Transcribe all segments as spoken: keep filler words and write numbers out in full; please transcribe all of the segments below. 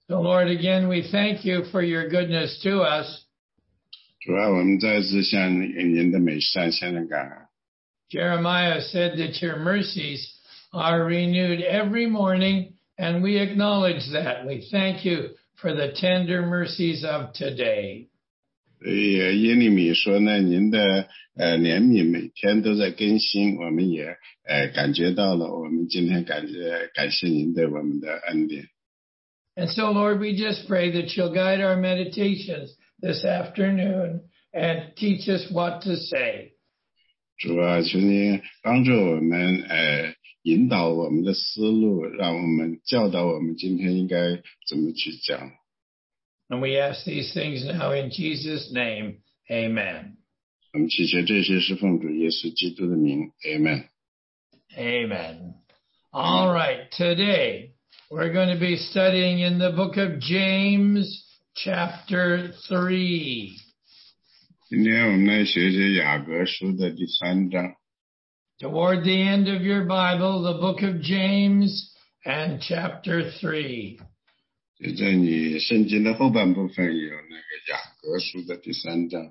So Lord, again, we thank you for your goodness to us. 主啊，我们再次向您的美善献上感恩。 Jeremiah said that your mercies are renewed every morning, and we acknowledge that. We thank you for the tender mercies of today. 所以耶利米说呢，您的呃怜悯每天都在更新，我们也呃感觉到了，我们今天感觉感谢您对我们的恩典。 And so, Lord, we just pray that you'll guide our meditations this afternoon and teach us what to say. 主啊，求您帮助我们，呃，引导我们的思路，让我们教导我们今天应该怎么去讲。 And we ask these things now in Jesus' name. Amen. 我们祈求这些是奉主耶稣基督的名 ，Amen。 Amen. All right, today we're going to be studying in the book of James, chapter three. 今天我们来学习雅各书的第三章。 Toward the end of your Bible, the book of James and chapter three. 就在你圣经的后半部分有那个雅各书的第三章。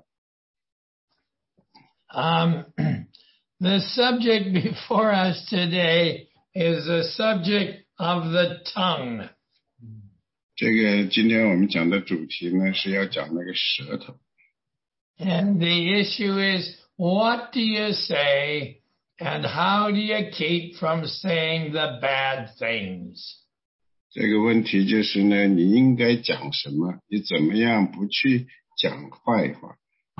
Um, the subject before us today is the subject of the tongue. 这个今天我们讲的主题呢，是要讲那个舌头。 And the issue is, what do you say and how do you keep from saying the bad things? 这个问题就是呢，你应该讲什么？你怎么样不去讲坏话？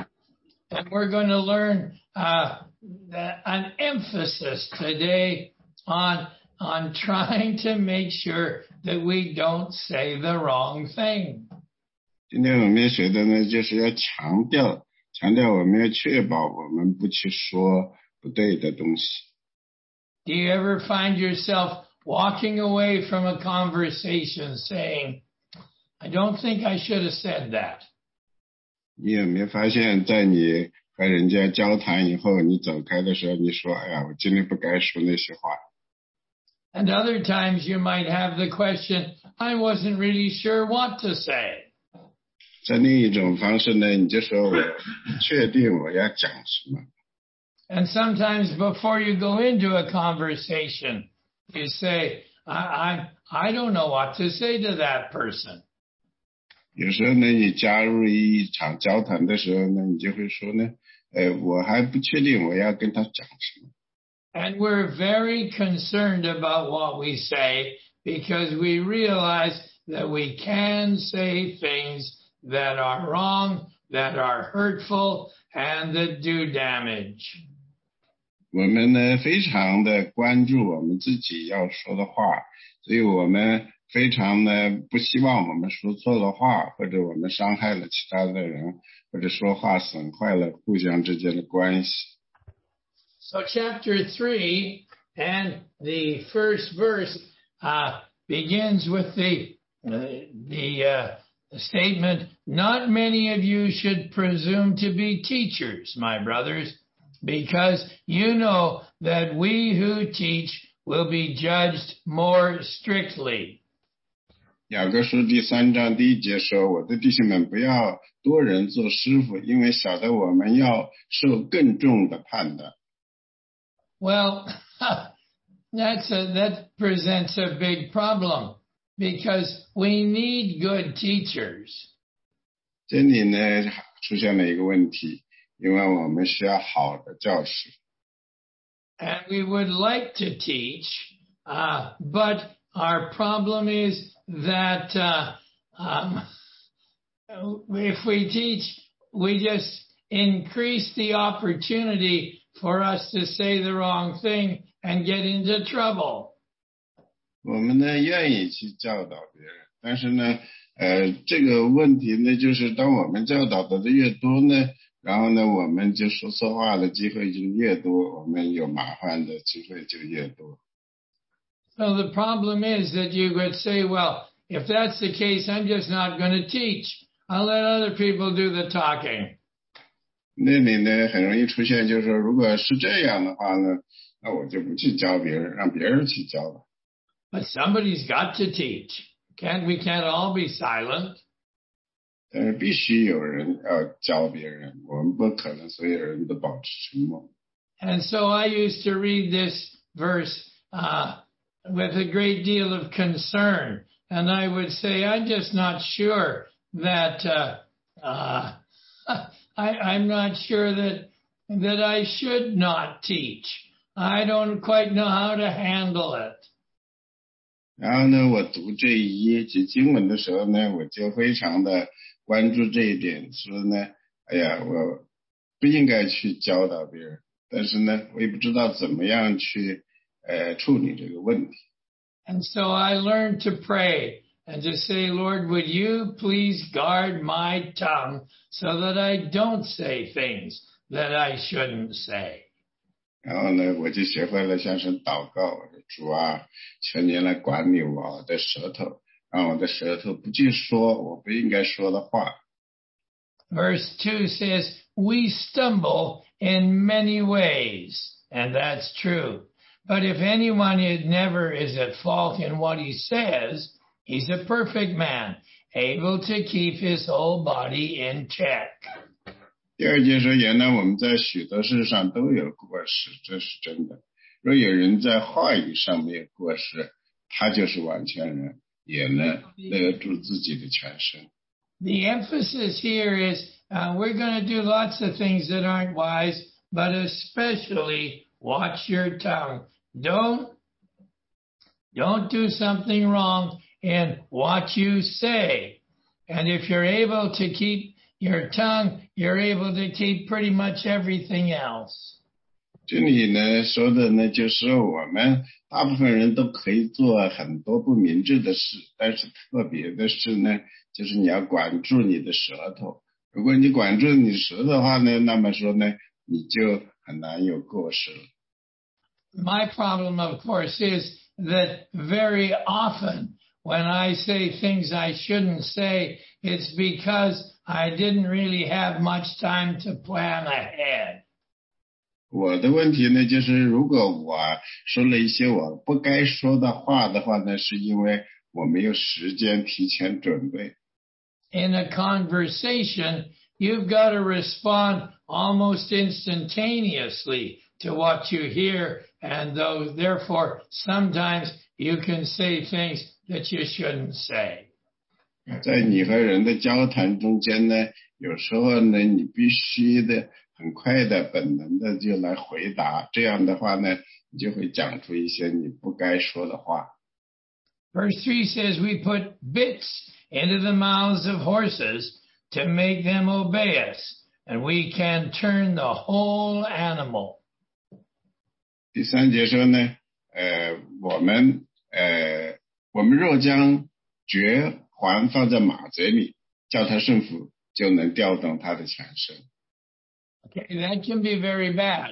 And we're going to learn uh, the, an emphasis today on, on trying to make sure that we don't say the wrong thing. 今天我们要学的呢，就是要强调，强调我们要确保我们不去说不对的东西。 Do you ever find yourself walking away from a conversation saying, I don't think I should have said that? 你有没有发现，在你和人家交谈以后，你走开的时候，你说：“哎呀，我今天不该说那些话。” And other times you might have the question, I wasn't really sure what to say. 在另一种方式呢，你就说我确定我要讲什么。 And sometimes before you go into a conversation, you say, I, I, I don't know what to say to that person. 有时候呢，你加入一场交谈的时候呢，你就会说呢，呃，我还不确定我要跟他讲什么。 And we're very concerned about what we say because we realize that we can say things that are wrong, that are hurtful, and that do damage. 我们呢，非常的关注我们自己要说的话，所以我们非常呢不希望我们说错了话，或者我们伤害了其他的人，或者说话损坏了互相之间的关系。 So chapter three and the first verse uh, begins with the uh, the uh, statement, not many of you should presume to be teachers, my brothers, because you know that we who teach will be judged more strictly. 雅各书第三章第一节说：“我的弟兄们，不要多人做师傅，因为晓得我们要受更重的判断。” Well, that's a, that presents a big problem because we need good teachers. 这里呢出现了一个问题，因为我们需要好的教师。 And we would like to teach, uh, but our problem is that uh, um, if we teach, we just increase the opportunity for us to say the wrong thing and get into trouble. 我们呢愿意去教导别人，但是呢，呃，这个问题呢，就是当我们教导的越多呢，然后呢，我们就说错话的机会就越多，我们有麻烦的机会就越多。 So the problem is that you would say, well, if that's the case, I'm just not going to teach. I'll let other people do the talking. 那里呢很容易出现，就是说，如果是这样的话呢，那我就不去教别人，让别人去教了。 But somebody's got to teach. can't we can't all be silent. 但是必须有人要教别人，我们不可能所有人都保持沉默。 And so I used to read this verse uh, with a great deal of concern, and I would say, I'm just not sure that uh, uh, I, I'm not sure that that I should not teach. I don't quite know how to handle it. 然后呢，我读这一页节经文的时候呢，我就非常的关注这一点，说呢，哎呀，我不应该去教导别人，但是呢，我也不知道怎么样去呃处理这个问题。 And so I learned to pray and to say, Lord, would you please guard my tongue so that I don't say things that I shouldn't say. 然后呢，我就学会了向神祷告，我说主啊，求你来管理我的舌头，让我的舌头不去说我不应该说的话。 Verse two says, we stumble in many ways, and that's true. But if anyone is never is at fault in what he says, he's a perfect man, able to keep his whole body in check. 第二节说，原来我们在许多事上都有过失，这是真的。若有人在话语上没有过失，他就是完全人，也能勒住自己的全身。 The emphasis here is uh, we're going to do lots of things that aren't wise, but especially watch your tongue. Don't, don't do something wrong in what you say. And if you're able to keep your tongue, you're able to keep pretty much everything else. 这里呢说的呢，就是我们大部分人都可以做很多不明智的事，但是特别的是呢，就是你要管住你的舌头。如果你管住你舌头的话呢，那么说呢，你就很难有过失了。 My problem, of course, is that very often when I say things I shouldn't say, it's because I didn't really have much time to plan ahead. 我的问题呢，就是如果我说了一些我不该说的话的话呢，是因为我没有时间提前准备。 In a conversation, you've got to respond almost instantaneously to what you hear, and though, therefore, sometimes you can say things that you shouldn't say. 在你和人的交谈中间呢，有时候呢，你必须的很快的本能的就来回答，这样的话呢，你就会讲出一些你不该说的话。 Verse three says, we put bits into the mouths of horses to make them obey us, and we can turn the whole animal. 第三节说呢，呃，我们呃，我们若将绝环放在马嘴里，叫它顺服，就能调动它的全身。 Okay, that can be very bad.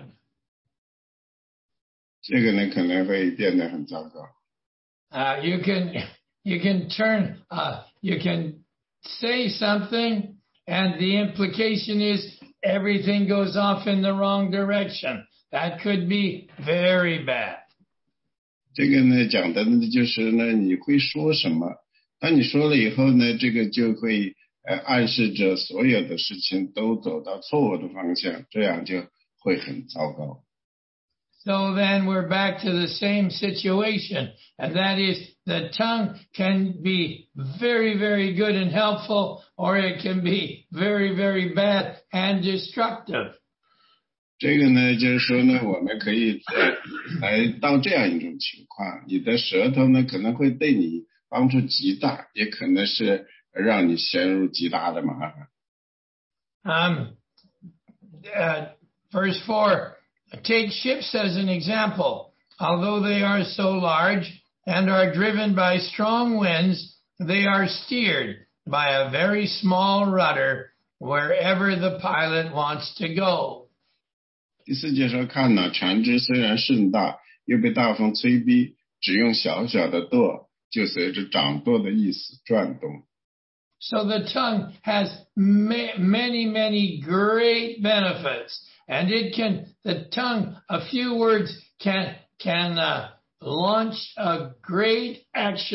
这个呢，可能会变得很糟糕。 Uh, you can you can turn uh, you can say something, and the implication is everything goes off in the wrong direction. That could be very bad. 这个呢，讲的呢就是呢，你会说什么？当你说了以后呢，这个就会呃暗示着所有的事情都走到错误的方向，这样就会很糟糕。 So then we're back to the same situation, and that is the tongue can be very, very good and helpful, or it can be very, very bad and destructive. 这个呢，就是说呢，我们可以呃来到这样一种情况，你的舌头呢可能会对你帮助极大，也可能是让你陷入极大的麻烦。 Um, uh, verse four, take ships as an example. Although they are so large and are driven by strong winds, they are steered by a very small rudder wherever the pilot wants to go. 第四节说，看呐，船只虽然甚大，又被大风吹逼，只用小小的舵，就随着掌舵的意思转动。 So the tongue has ma- many, many great benefits, and it can, the tongue, a few words can, can uh, launch a great action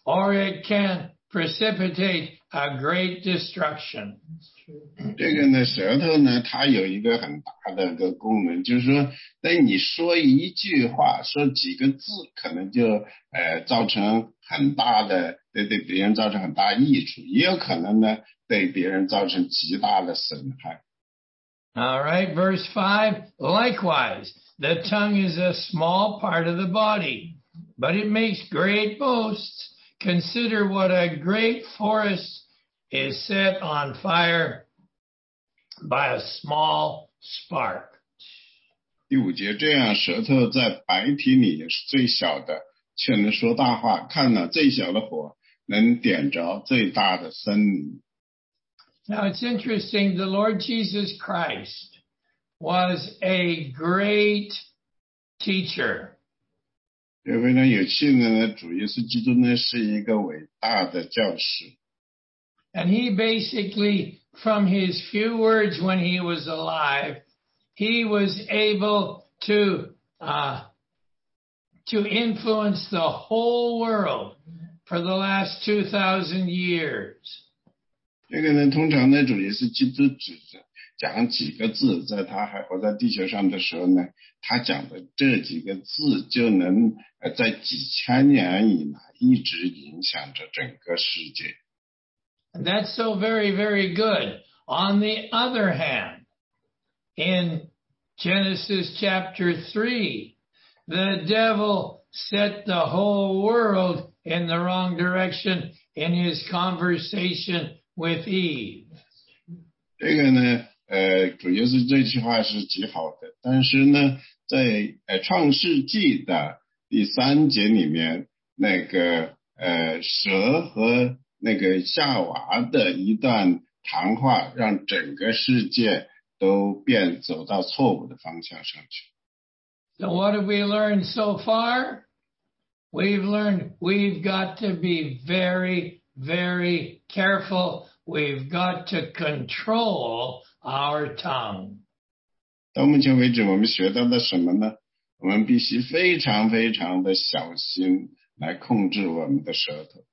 or it can precipitate a great destruction. 这个呢，舌头呢，它有一个很大的一个功能，就是说，当你说一句话，说几个字，可能就呃造成很大的对对别人造成很大益处，也有可能呢对别人造成极大的损害。 All right, verse five. Likewise, the tongue is a small part of the body, but it makes great boasts. Consider what a great forest is set on fire by a small spark. 第五节，这样舌头在白体里也是最小的，却能说大话。看了最小的火，能点着最大的森林。 Now it's interesting, the Lord Jesus Christ was a great teacher. 这非常有趣的呢，主耶稣基督呢是一个伟大的教师。 And he basically, from his few words when he was alive, he was able to uh, to influence the whole world for the last two thousand years. 这个呢，通常呢，主耶稣基督只讲几个字，在他还活在地球上的时候呢，他讲的这几个字就能呃在几千年以来一直影响着整个世界。 And that's so very, very good. On the other hand, in Genesis chapter three, the devil set the whole world in the wrong direction in his conversation with Eve. 这个呢，呃，主耶稣这句话是极好的，但是呢，在呃创世纪的第三节里面，那个呃蛇和那个夏娃的一段谈话，让整个世界都变走到错误的方向上去。 So what have we learned so far? We've learned we've got to be very, very careful. We've got to control our tongue. 到目前为止，我们学到的什么呢？我们必须非常非常的小心来控制我们的舌头。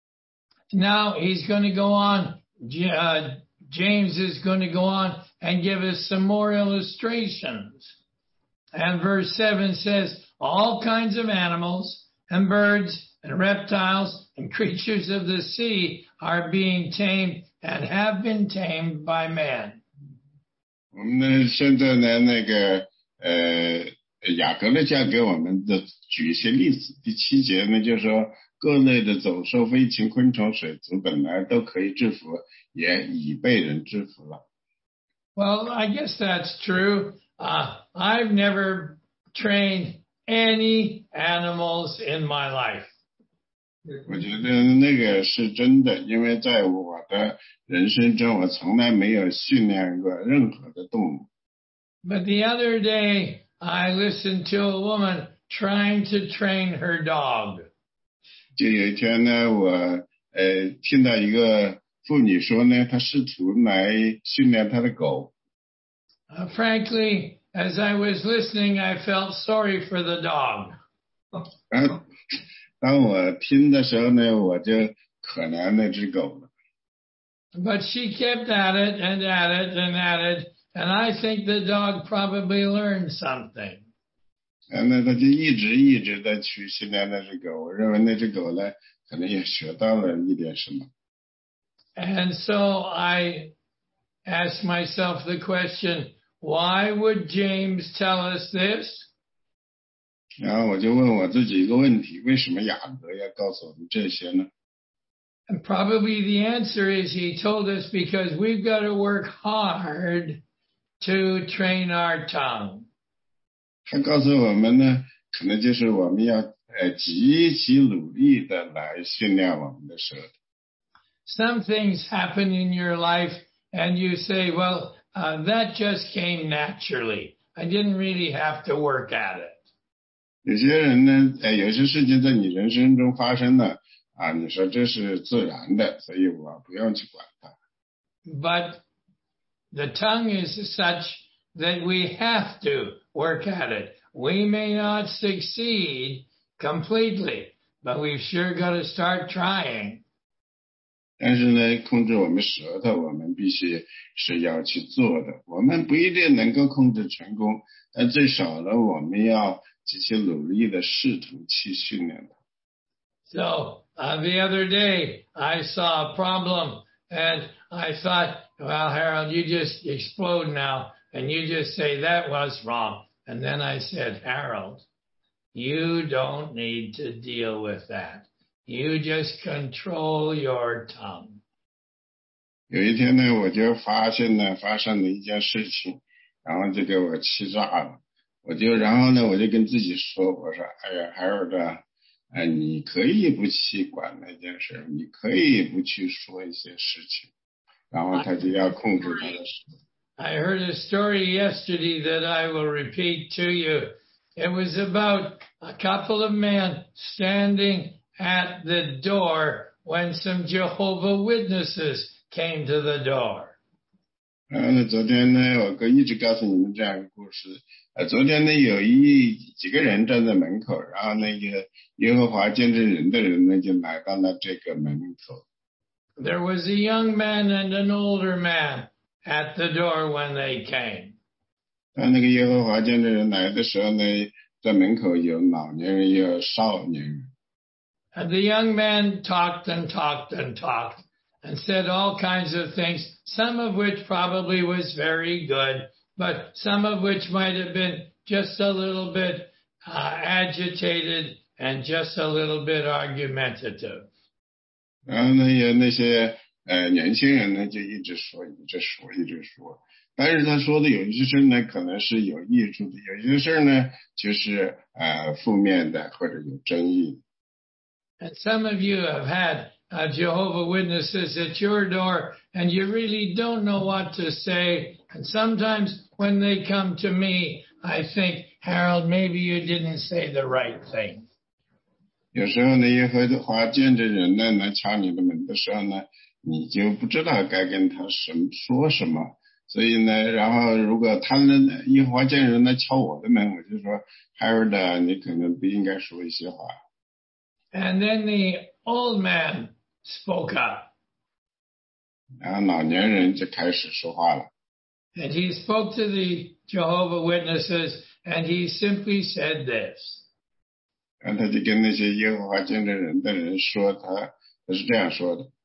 Now he's going to go on, uh, James is going to go on and give us some more illustrations. And verse seven says, all kinds of animals and birds and reptiles and creatures of the sea are being tamed and have been tamed by man. 我们呢，现在呢，那个呃，雅各呢，就给我们的举一些例子。第七节呢，就是说各类的走兽、飞禽、昆虫、水族本来都可以制服，也已被人制服了。 Well, I guess that's true. Uh, I've never trained any animals in my life. 我觉得那个是真的，因为在我的人生中，我从来没有训练过任何的动物。 But the other day, I listened to a woman trying to train her dog. 就有一天呢，我呃听到一个妇女说呢，她试图来训练她的狗。 Uh, frankly, as I was listening, I felt sorry for the dog. 然后当我听的时候呢，我就可怜那只狗了。 But she kept at it and at it and at it, and I think the dog probably learned something. 那他就一直一直的去训练那只狗，我认为那只狗呢，可能也学到了一点什么。 And so I asked myself the question, why would James tell us this? 然后我就问我自己一个问题，为什么雅各要告诉我们这些呢？ And probably the answer is he told us because we've got to work hard to train our tongue. 他告诉我们呢，可能就是我们要呃极其努力的来训练我们的舌头。 Some things happen in your life and you say, well, uh, that just came naturally. I didn't really have to work at it. 有些人呢，呃，有些事情在你人生中发生了啊，你说这是自然的，所以我不用去管它。 But the tongue is such that we have to work at it. We may not succeed completely, but we've sure got to start trying. 但是呢，控制我们舌头，我们必须是要去做的。我们不一定能够控制成功，但最少呢，我们要继续努力的试图去训练它。 So uh, the other day, I saw a problem, and I thought, well, Harold, you just explode now, and you just say that was wrong. And then I said, Harold, you don't need to deal with that. You just control your tongue. 有一天呢，我就发现呢，发生了一件事情，然后就给我气炸了。我就然后呢，我就跟自己说，我说，哎呀，海尔的，哎，你可以不去管那件事，你可以不去说一些事情，然后他就要控制他的手。 I heard a story yesterday that I will repeat to you. It was about a couple of men standing at the door when some Jehovah Witnesses came to the door. 嗯，昨天呢，我哥一直告诉你们这样一个故事。呃，昨天呢，有一几个人站在门口，然后那个耶和华见证人的人呢，就来到了这个门口。 There was a young man and an older man at the door when they came. 当那个耶和华见证人来的时候呢，在门口有老年人，也有少年人。 And the young man talked and talked and talked and said all kinds of things, some of which probably was very good, but some of which might have been just a little bit uh, agitated and just a little bit argumentative. 然后呢，有那些呃年轻人呢，就一直说，一直说，一直说。但是他说的有一些事呢，可能是有益处的；有些事呢，就是呃负面的或者有争议。 And some of you have had uh, Jehovah Witnesses at your door, and you really don't know what to say. And sometimes when they come to me, I think, Harold, maybe you didn't say the right thing. 有时候呢，耶和华见证人呢来敲你的门的时候呢，你就不知道该跟他什么说什么。所以呢，然后如果他呢耶和华见证人来敲我的门，我就说 Harold， 你可能不应该说一些话。 And then the old man spoke up. 然后老年人就开始说话了。 And he spoke to the Jehovah Witnesses, and he simply said this. 然后他就跟那些耶和华见证人的人说，他他是这样说的。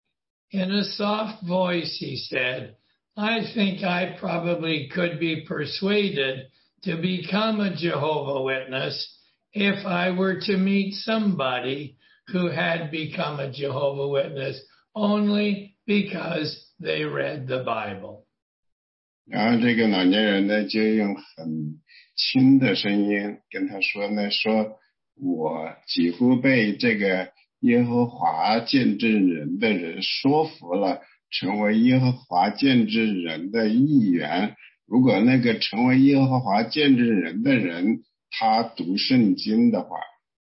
In a soft voice, he said, I think I probably could be persuaded to become a Jehovah Witness if I were to meet somebody who had become a Jehovah Witness only because they read the Bible. 然后这个老年人呢，就用很轻的声音跟他说呢，说我几乎被这个耶和华见证人的人说服了，成为耶和华见证人的一员。如果那个成为耶和华见证人的人，他读圣经的话。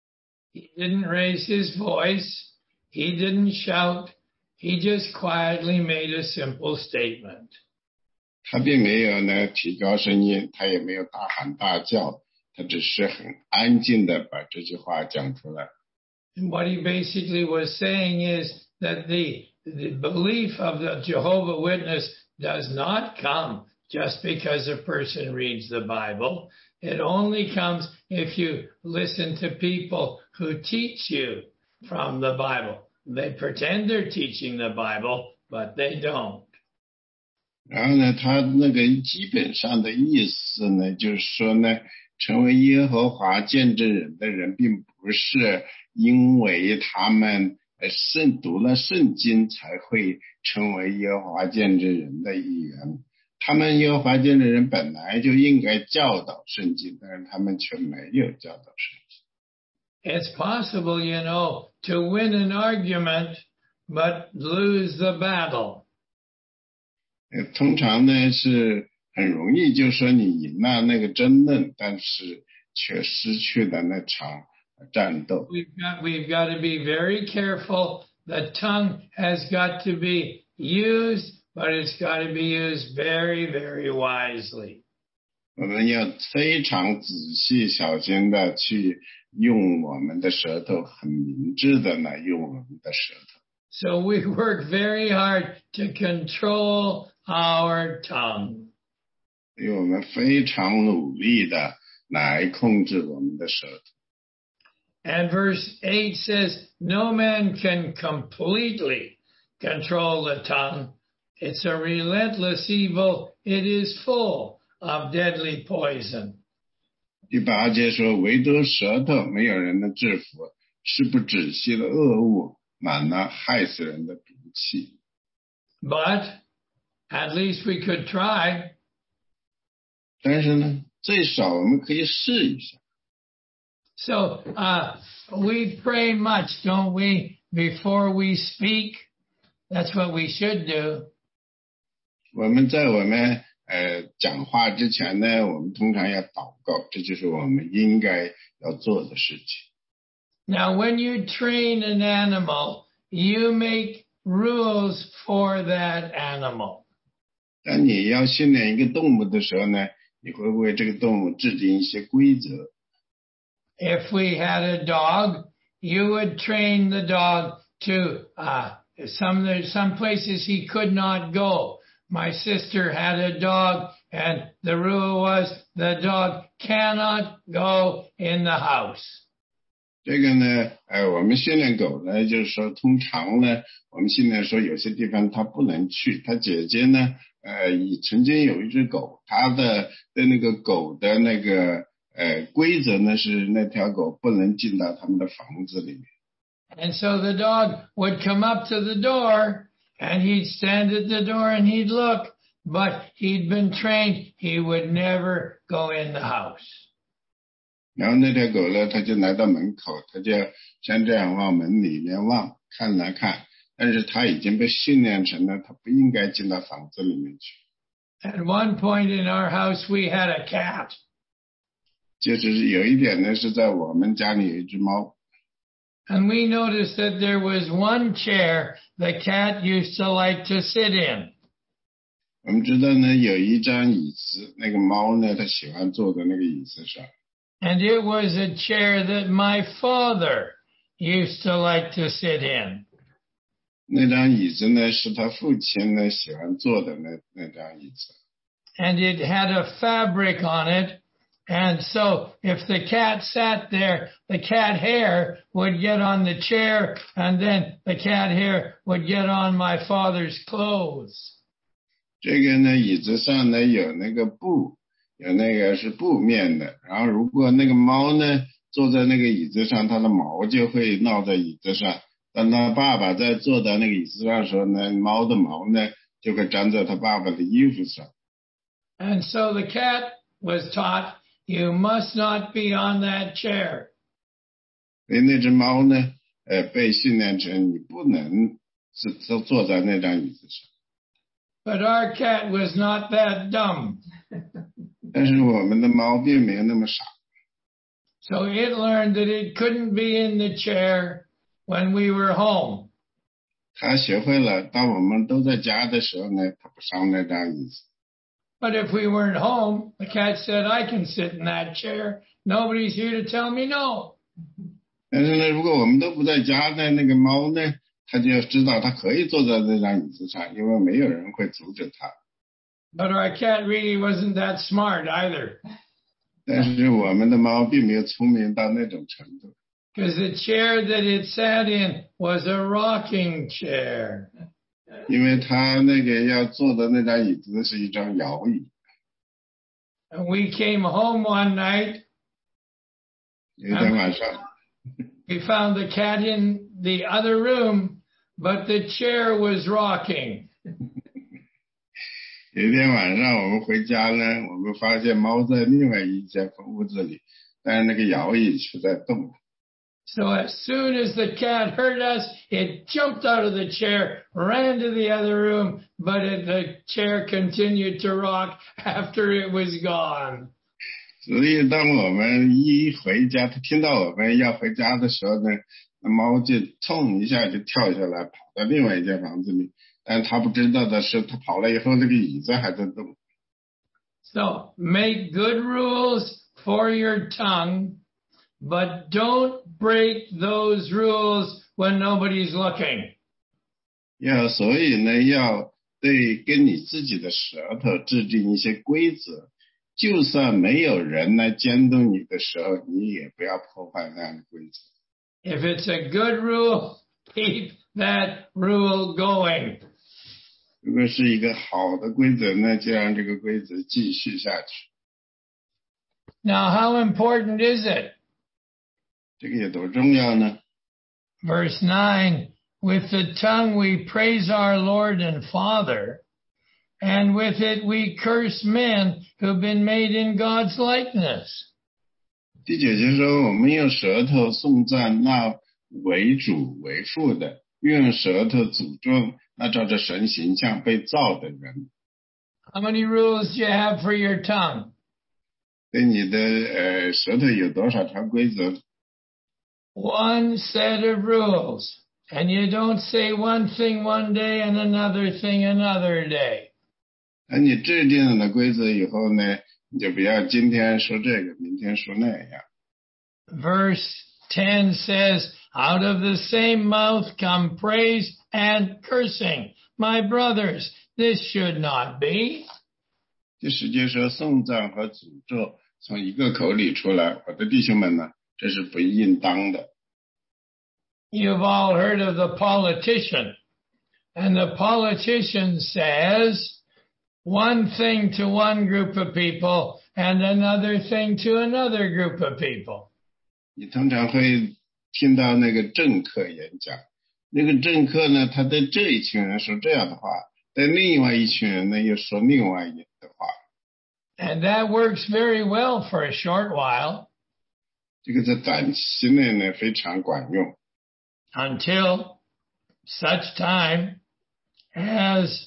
He didn't raise his voice. He didn't shout. He just quietly made a simple statement. 他并没有呢提高声音，他也没有大喊大叫，他只是很安静的把这句话讲出来。 And what he basically was saying is that the, the belief of the Jehovah Witness does not come just because a person reads the Bible. It only comes if you listen to people who teach you from the Bible. They pretend they're teaching the Bible, but they don't. 然后呢，他那个基本上的意思呢，就是说呢，成为耶和华见证人的人，并不是因为他们圣读了圣经才会成为耶和华见证人的一员。他们耶和华见证人本来就应该教导圣经，但是他们却没有教导圣经。 It's possible, you know, to win an argument, but lose the battle. 通常呢是很容易，就说你赢了那个争论，但是却失去了那场战斗。 We've got, we've got to be very careful. The tongue has got to be used, but it's got to be used very, very wisely. 我们要非常仔细小心的去用我们的舌头，很明智的来用我们的舌头。 So we work very hard to control our tongue. 所以我们非常努力的来控制我们的舌头。 And verse eight says, no man can completely control the tongue. It's a relentless evil. It is full of deadly poison. 第八节说，唯独舌头没有人能制服，是不止息的恶物，满了害死人的毒气。 But at least we could try. 但是呢，最少我们可以试一下。 So uh, we pray much, don't we, before we speak? That's what we should do. 我们在我们呃讲话之前呢，我们通常要祷告，这就是我们应该要做的事情。 Now, when you train an animal, you make rules for that animal. 当你要训练一个动物的时候呢，你会为这个动物制定一些规则。 If we had a dog, you would train the dog to uh, some some places he could not go. My sister had a dog, and the rule was the dog cannot go in the house. 这个呢，呃，我们训练狗呢，就是说，通常呢，我们训练说有些地方它不能去。他姐姐呢，呃，曾经有一只狗，它的对那个狗的那个呃规则呢，是那条狗不能进到他们的房子里面。 And so the dog would come up to the door, and he'd stand at the door and he'd look, but he'd been trained he would never go in the house. 然后那条狗呢，它就来到门口，它就像这样往门里面望，看来看，但是它已经被训练成了，它不应该进到房子里面去。 At one point in our house, we had a cat. 就是有一点呢，是在我们家里有一只猫。 And we noticed that there was one chair the cat used to like to sit in. 我们知道呢，有一张椅子，那个猫呢，它喜欢坐在那个椅子上。 And it was a chair that my father used to like to sit in. 那张椅子呢，是他父亲呢喜欢坐的那那张椅子。 And it had a fabric on it. And so if the cat sat there, the cat hair would get on the chair, and then the cat hair would get on my father's clothes. 这个呢，椅子上呢有那个布，有那个是布面的。然后如果那个猫呢坐在那个椅子上，它的毛就会落在椅子上。当他爸爸在坐在那个椅子上的时候呢，猫的毛呢就会粘在他爸爸的衣服上。 And so the cat was taught, you must not be on that chair. 所以那只猫呢，呃，被训练成你不能是坐坐在那张椅子上。 But our cat was not that dumb. 但是我们的猫并没有那么傻。 So it learned that it couldn't be in the chair when we were home. 它学会了，当我们都在家的时候呢，它不上那张椅子。 But if we weren't home, the cat said, I can sit in that chair. Nobody's here to tell me no. 但是呢，如果我们都不在家呢，那个猫呢，它就知道它可以坐在那张椅子上，因为没有人会阻止它。 But our cat really wasn't that smart either. 但是我们的猫并没有聪明到那种程度。 Because the chair that it sat in was a rocking chair. 因为它那个要坐的那张椅子是一张摇椅。 And we came home one night. 有一天晚上 We found the cat in the other room, but the chair was rocking. 有一天晚上我们回家呢，我们发现猫在另外一间屋子里，但是那个摇椅却在动。 So as soon as the cat heard us, it jumped out of the chair, ran to the other room, but it, the chair continued to rock after it was gone. 所以当我们一回家，它听到我们要回家的时候呢，那猫就冲一下就跳下来，跑到另外一间房子里。但它不知道的是，它跑了以后，那个椅子还在动。 So make good rules for your tongue. but don't break those rules when nobody's looking. 要所以呢，要对跟你自己的舌头制定一些规则，就算没有人来监督你的时候，你也不要破坏那样的规则。 If it's a good rule, keep that rule going. 如果是一个好的规则呢，就让这个规则继续下去。 Now, how important is it? 这个有多重要呢？ Verse nine, with the tongue we praise our Lord and Father, and with it we curse men who've been made in God's likeness. 第九节说，我们用舌头颂赞那为主为父的，用舌头诅咒那照着神形象被造的人。 How many rules do you have for your tongue? 对你的呃舌头有多少条规则？ One set of rules, and you don't say one thing one day and another thing another day. 那你制定了规则以后呢，你就不要今天说这个，明天说那样。 Verse ten says, out of the same mouth come praise and cursing. My brothers, this should not be. 第十节说颂赞和诅咒从一个口里出来，我的弟兄们呢，这是不应当的。 You've all heard of the politician, and the politician says one thing to one group of people and another thing to another group of people. 你通常会听到那个政客演讲，那个政客呢，他对这一群人说这样的话，对另外一群人呢又说另外一的话。 And that works very well for a short while. 这个在短期内呢非常管用。 Until such time as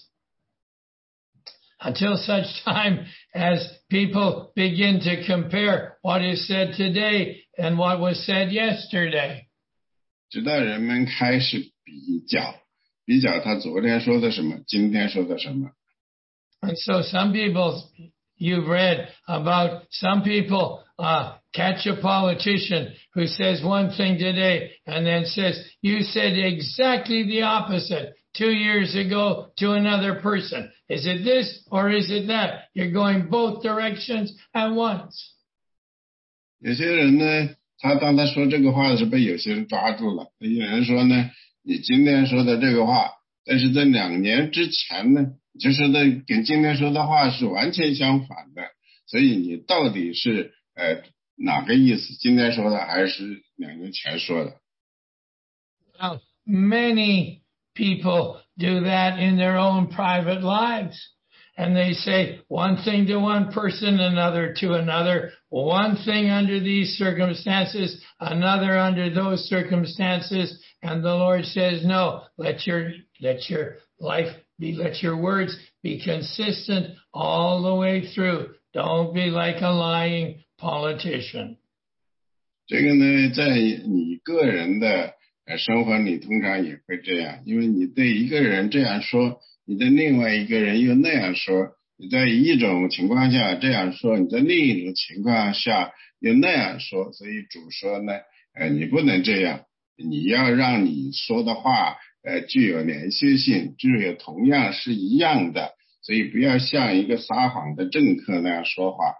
until such time as people begin to compare what is said today and what was said yesterday. 直到人们开始比较，比较他昨天说的什么，今天说的什么。 And so some people, you've read about some people uh, catch a politician who says one thing today and then says, you said exactly the opposite two years ago to another person. Is it this or is it that? You're going both directions at once. 有些人呢，他当他说这个话的时候被有些人抓住了。有人说呢，你今天说的这个话，但是在两年之前呢，你就说的跟今天说的话是完全相反的。所以你到底是呃哪个意思？今天说的还是两年前说的？ Now, many people do that in their own private lives. And they say one thing to one person, another to another, one thing under these circumstances, another under those circumstances. And the Lord says, no, let your, let your life be, let your words be consistent all the way through. Don't be like a lying politician. 这个呢，在你个人的呃生活里通常也会这样，因为你对一个人这样说，你对另外一个人又那样说，你在一种情况下这样说，你在另一种情况下又那样说，所以主说呢，呃，你不能这样，你要让你说的话呃具有连续性，具有同样是一样的，所以不要像一个撒谎的政客那样说话。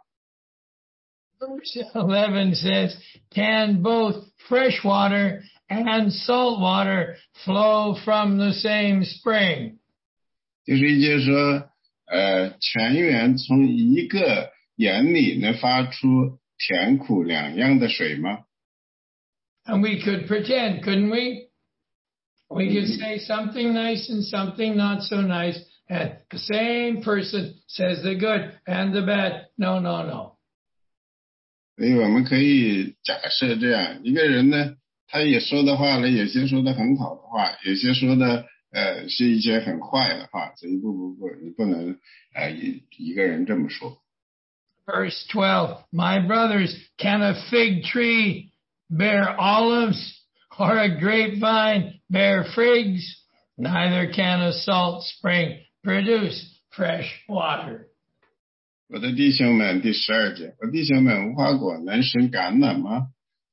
Verse eleven says, can both fresh water and salt water flow from the same spring? 第十一节说，呃，泉源从一个眼里能发出甜苦两样的水吗？ And we could pretend, couldn't we? We could say something nice and something not so nice, and the same person says the good and the bad. No, no, no. 所以我们可以假设这样，一个人呢，他也说的话呢，有些说的很好的话，有些说的呃是一些很坏的话，所以不不不，你不能呃一一个人这么说。 Verse twelve, my brothers, can a fig tree bear olives or a grapevine bear figs? Neither can a salt spring produce fresh water. 我的弟兄们，第十二节，我弟兄们，无花果能生橄榄吗？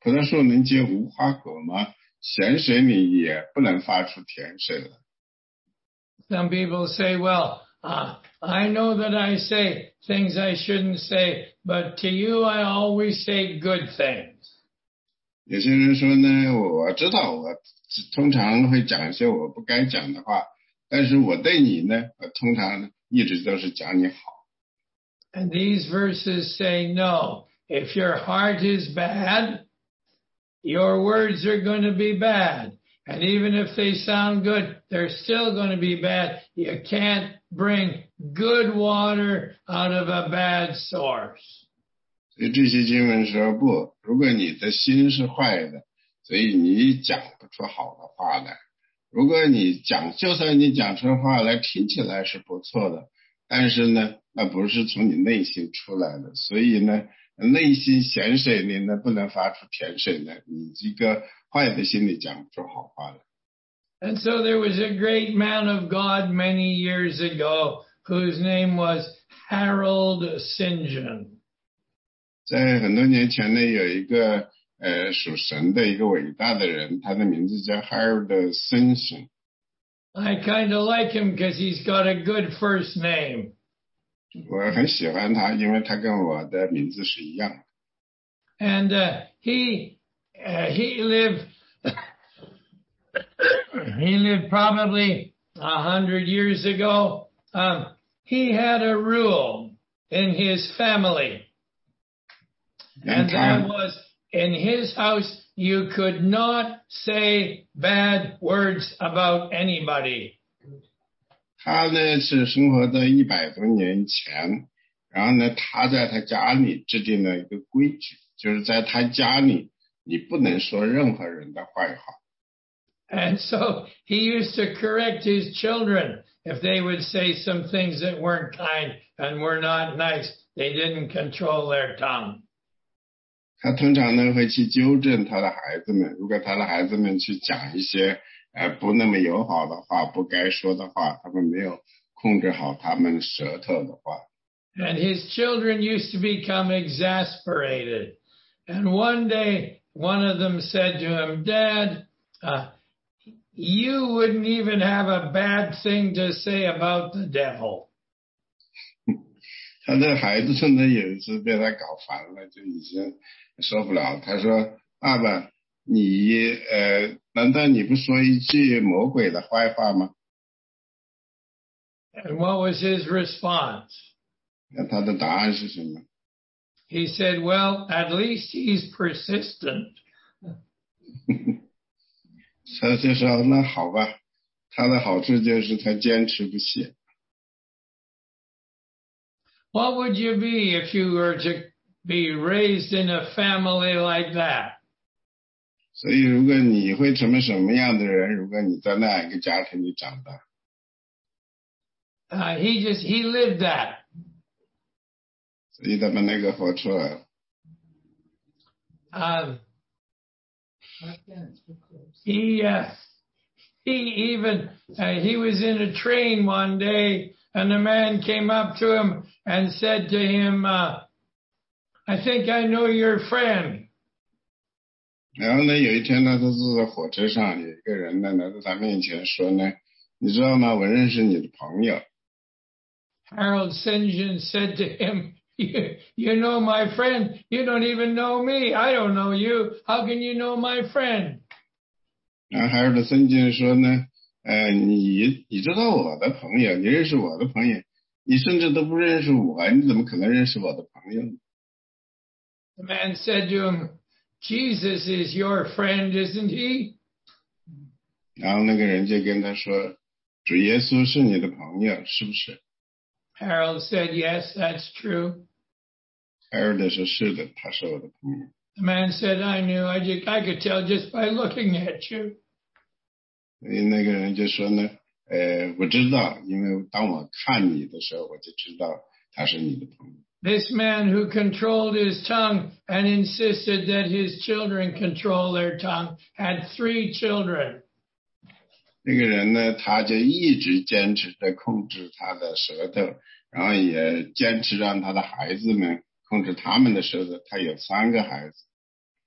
葡萄树能结无花果吗？咸水里也不能发出甜水来。 Some people say, well, uh, I know that I say things I shouldn't say, but to you I always say good things. 有些人说呢，我知道我通常会讲一些我不该讲的话，但是我对你呢，我通常一直都是讲你好。 And these verses say, no, if your heart is bad, your words are going to be bad. And even if they sound good, they're still going to be bad. You can't bring good water out of a bad source. 所以这些经文说不，如果你的心是坏的，所以你讲不出好的话来。如果你讲，就算你讲出话来听起来是不错的，但是呢，那不是从你内心出来的，所以呢，内心咸水里呢不能发出甜水呢，你这个坏的心里讲不出好话来。 And so there was a great man of God many years ago whose name was Harold Sinjin. 在很多年前呢，有一个呃属神的一个伟大的人，他的名字叫 Harold Sinjin。 I kind of like him because he's got a good first name. 我很喜欢他，因为他跟我的名字是一样的。 And uh, he uh, he lived he lived probably a hundred years ago. Um, he had a rule in his family, and that was in his house you could not say bad words about anybody. 他呢是生活在一百多年前，然后呢他在他家里制定了一个规矩，就是在他家里你不能说任何人的坏话。 And so he used to correct his children if they would say some things that weren't kind and were not nice. They didn't control their tongue. 他通常呢会去纠正他的孩子们，如果他的孩子们去讲一些呃不那么友好的话，不该说的话，他们没有控制好他们舌头的话。 And his children used to become exasperated. And one day, one of them said to him, Dad, uh, you wouldn't even have a bad thing to say about the devil. 他的孩子呢有一次被他搞烦了，就已经受不了。他说：“爸爸，你呃，难道你不说一句魔鬼的坏话吗？” And what was his response? 那他的答案是什么？ He said, well, at least he's persistent. 他就说：“那好吧，他的好处就是他坚持不懈。” What would you be if you were to be raised in a family like that? 所以，如果你会成为什么样的人？如果你在那样一个家庭里长大， Uh, he just, he lived that. 所以他们那个活出来了。 Um, he, uh, he even, uh, he was in a train one day and a man came up to him and said to him, uh, I think I know your friend. 然后呢，有一天呢，他是在火车上，有一个人呢来到他面前说呢：“你知道吗？我认识你的朋友。” Harold Sinjin said to him, you, you know my friend, you don't even know me. I don't know you. How can you know my friend? 然后海尔的圣经说呢，呃，你你知道我的朋友，你认识我的朋友，你甚至都不认识我，你怎么可能认识我的朋友呢？ The man said to him, Jesus is your friend, isn't he? 然后那个人就跟他说，主耶稣是你的朋友，是不是？ Harold said, yes, that's true. 海尔的说是的，他是我的朋友。 The man said, I knew, I, just, I could tell just by looking at you. 所以那个人就说呢，呃，我知道，因为当我看你的时候，我就知道他是你的朋友。 This man who controlled his tongue and insisted that his children control their tongue had three children. 这个人呢，他就一直坚持着控制他的舌头，然后也坚持让他的孩子们控制他们的舌头。他有三个孩子。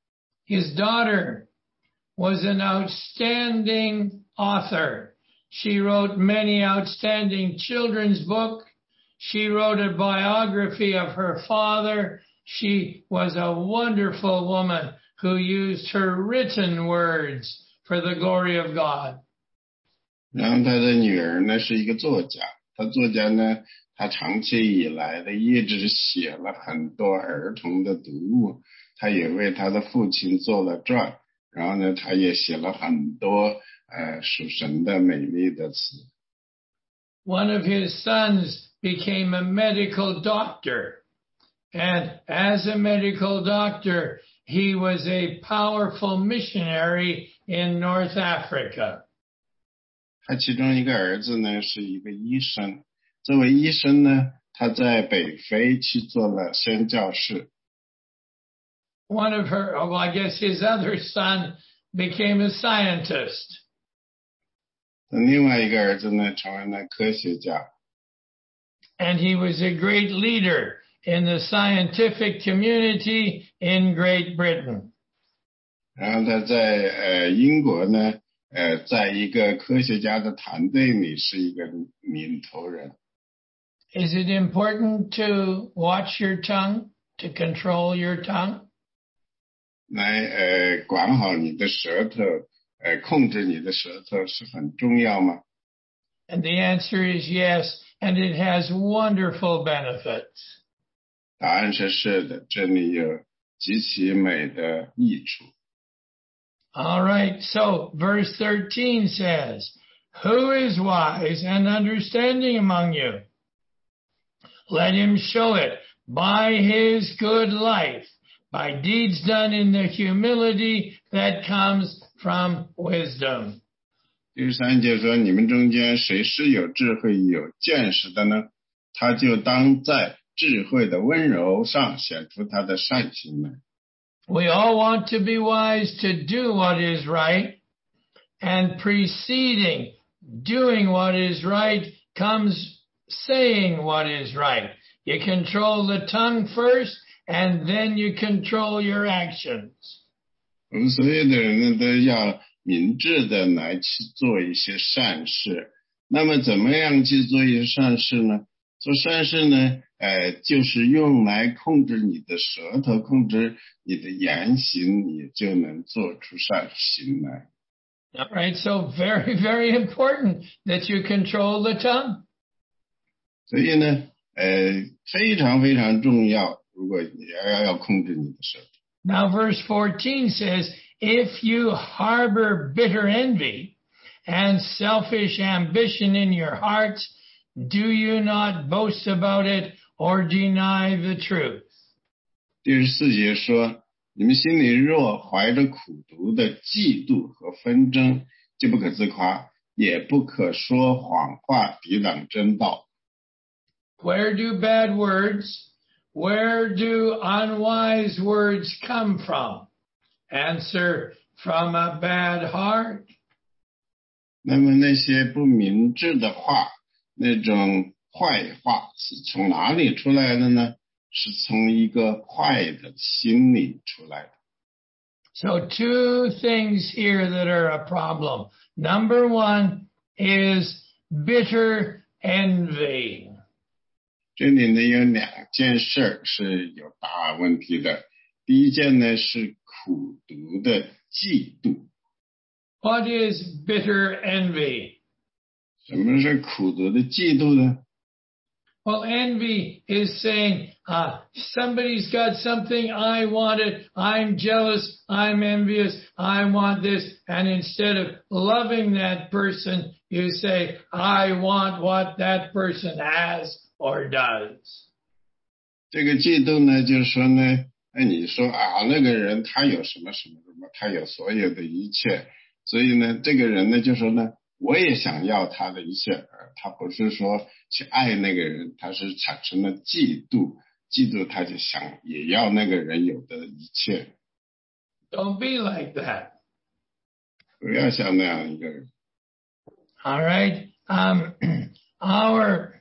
His daughter was an outstanding author. She wrote many outstanding children's books. She wrote a biography of her father. She was a wonderful woman who used her written words for the glory of God. 然后他的女儿呢是一个作家，他作家呢，他长期以来的一直写了很多儿童的读物，他也为他的父亲做了传，然后呢，他也写了很多呃属神的美丽的词。 One of his sons became a medical doctor, and as a medical doctor, he was a powerful missionary in North Africa. 他其中一个儿子呢是一个医生，作为医生呢，他在北非去做了宣教士。 One of her, well, I guess his other son became a scientist. 另外一个儿子呢成为了科学家。 And he was a great leader in the scientific community in Great Britain. 然后他在呃英国呢，呃，在一个科学家的团队里是一个领头人。 Is it important to watch your tongue, to control your tongue? 来呃管好你的舌头，呃控制你的舌头是很重要吗？ And the answer is yes, and it has wonderful benefits. 答案是是的，这里有极其美的益处。 All right, so verse thirteen says, Who is wise and understanding among you? Let him show it by his good life, by deeds done in the humility that comes from wisdom. 第三节说，你们中间谁是有智慧有见识的呢？他就当在智慧的温柔上显出他的善行来。 We all want to be wise to do what is right, and preceding doing what is right comes saying what is right. You control the tongue first, and then you control your actions. 我们所有的人呢，都要明智的来去做一些善事。那么怎么样去做一些善事呢？做善事呢，呃，就是用来控制你的舌头，控制你的言行，你就能做出善行来。 All right, so very, very important that you control the tongue. 所以呢，呃，非常非常重要，如果你要要控制你的舌头。 Now verse fourteen says, If you harbor bitter envy and selfish ambition in your hearts, do you not boast about it or deny the truth? 第十四节说，你们心里若怀着苦毒的嫉妒和纷争，就不可自夸，也不可说谎话抵挡真道。 Where do bad words, where do unwise words come from? Answer, from a bad heart. 那么那些不明智的话，那种坏话是从哪里出来的呢？是从一个坏的心里出来的。 So two things here that are a problem. Number one is bitter envy. 这里呢有两件事是有大问题的。第一件呢是苦毒的嫉妒。 What is bitter envy? 什么是苦毒的嫉妒呢？ Well, envy is saying, uh, somebody's got something, I want it, I'm jealous, I'm envious, I want this, and instead of loving that person, you say, I want what that person has or does. 这个嫉妒呢，就是说呢，那你说啊，那个人他有什么什么什么，他有所有的一切，所以呢，这个人呢就说呢，我也想要他的一切，他不是说去爱那个人，他是产生了嫉妒，嫉妒他就想也要那个人有的一切。 Don't be like that. 不要像那样一个人。 All right. Um, our,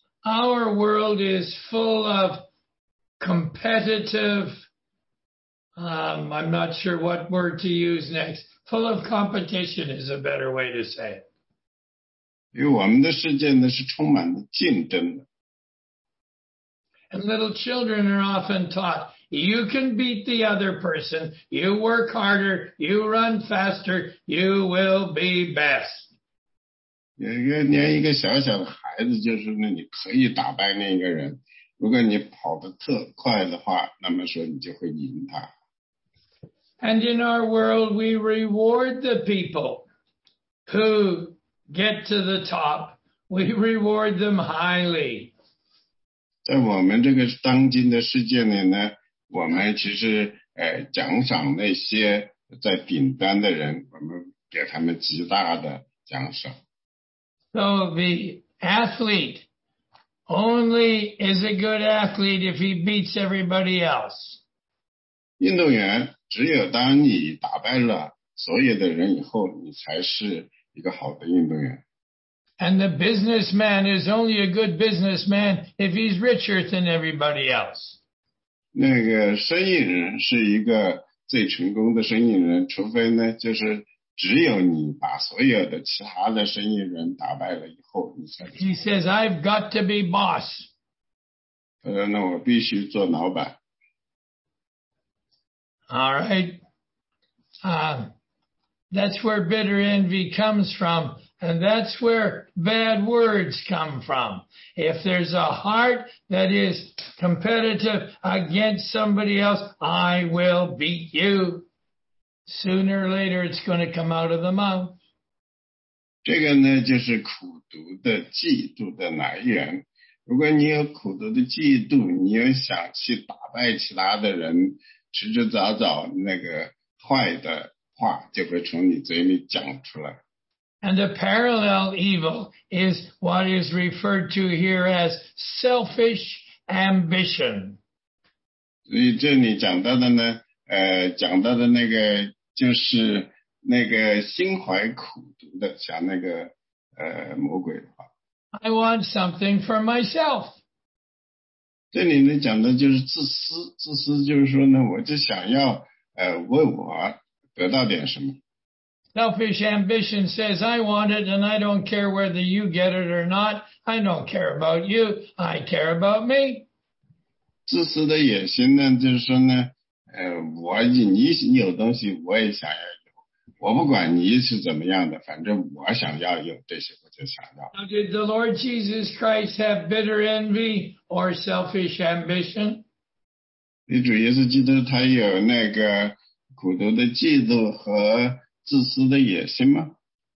our world is full of competitive um, I'm not sure what word to use next. Full of competition is a better way to say it. 因为我们的世界呢是充满了竞争的。 And little children are often taught, you can beat the other person, you work harder, you run faster, you will be best. 有一个连一个小小的孩子就说呢，你可以打败那个人，如果你跑得特快的话，那么说你就会赢他。 And in our world, we reward the people who get to the top. We reward them highly. 在我们这个当今的世界里呢，我们其实呃奖赏那些在顶端的人，我们给他们极大的奖赏。 So the athlete only is a good athlete if he beats everybody else. 运动员只有当你打败了所有的人以后，你才是一个好的运动员。 And the businessman is only a good businessman if he's richer than everybody else. 那个生意人是一个最成功的生意人，除非呢，就是只有你把所有的其他的生意人打败了以后，你才。 He says, I've got to be boss. 他说，那我必须做老板。 All right. Um, that's where bitter envy comes from. And that's where bad words come from. If there's a heart that is competitive against somebody else, I will beat you. Sooner or later, it's going to come out of the mouth. 这个呢，就是苦毒的嫉妒的来源。如果你有苦毒的嫉妒，你又想去打败其他的人，迟迟早早那个坏的话就会从你嘴里讲出来。 And a parallel evil is what is referred to here as selfish ambition. 所以这里讲到的呢，呃，讲到的那个就是那个心怀苦毒的，像那个呃魔鬼的话。 I want something for myself. 这里呢讲的就是自私，自私就是说呢，我就想要呃为我得到点什么。 Selfish ambition says, I want it and I don't care whether you get it or not. I don't care about you. I care about me. 自私的野心呢，就是说呢，呃，我你有东西我也想要有，我不管你是怎么样的，反正我想要有这些，我就想要。 Now, did the Lord Jesus Christ have bitter envy or selfish ambition? 你主耶稣基督他有那个苦毒的嫉妒和自私的野心吗？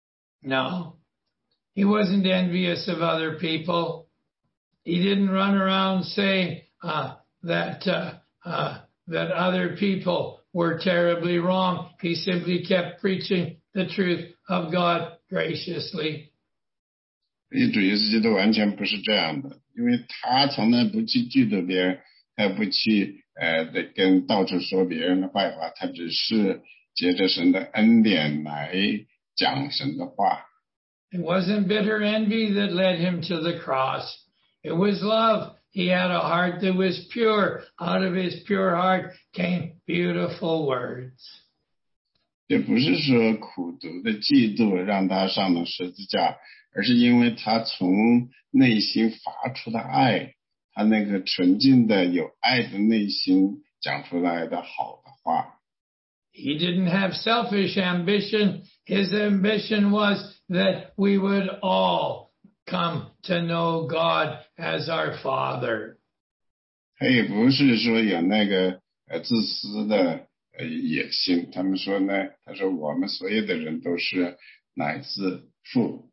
No. He wasn't envious of other people. He didn't run around saying uh, that uh, uh, that other people were terribly wrong. He simply kept preaching the truth of God graciously. 你主耶稣基督完全不是这样的，因为他从来不去嫉妒别人，他不去呃跟到处说别人的坏话，他只是借着神的恩典来讲神的话。 It wasn't bitter envy that led him to the cross. It was love. He had a heart that was pure. Out of his pure heart came beautiful words. 这不是说苦毒的嫉妒让他上了十字架，而是因为他从内心发出的爱，他那个纯净的有爱的内心讲出来的好的话。 He didn't have selfish ambition. His ambition was that we would all come to know God as our Father. 他也不是说有那个呃自私的呃野心，他们说呢，他说我们所有的人都是乃自父。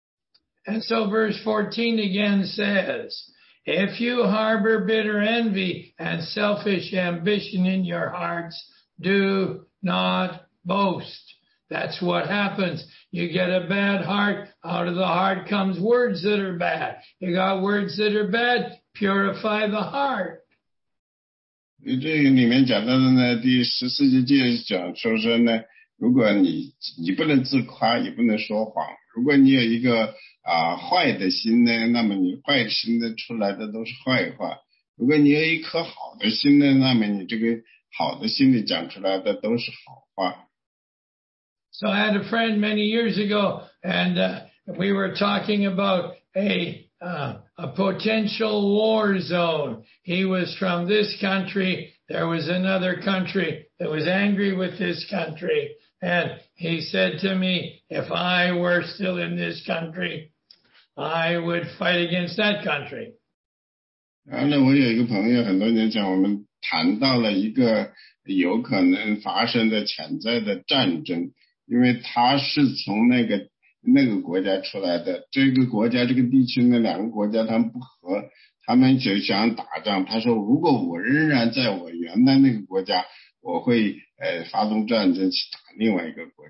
And so verse fourteen again says, if you harbor bitter envy and selfish ambition in your hearts, do not boast. That's what happens. You get a bad heart. Out of the heart comes words that are bad. You got words that are bad. Purify the heart. 这个里面讲到的呢，第十四节讲说说呢，如果你你不能自夸，也不能说谎。如果你有一个啊、呃、坏的心呢，那么你坏的心呢出来的都是坏话。如果你有一颗好的心呢，那么你这个好的心里讲出来的都是好话。 So I had a friend many years ago, and uh, we were talking about a uh, a potential war zone. He was from this country. There was another country that was angry with this country. And he said to me, if I were still in this country, I would fight against that country. 然后呢，我有一个朋友，很多年前我们谈到了一个有可能发生的潜在的战争，因为他是从那个那个国家出来的，这个国家这个地区那两个国家他们不和，他们就想打仗。他说，如果我仍然在我原来那个国家，我会呃发动战争去打另外一个国家。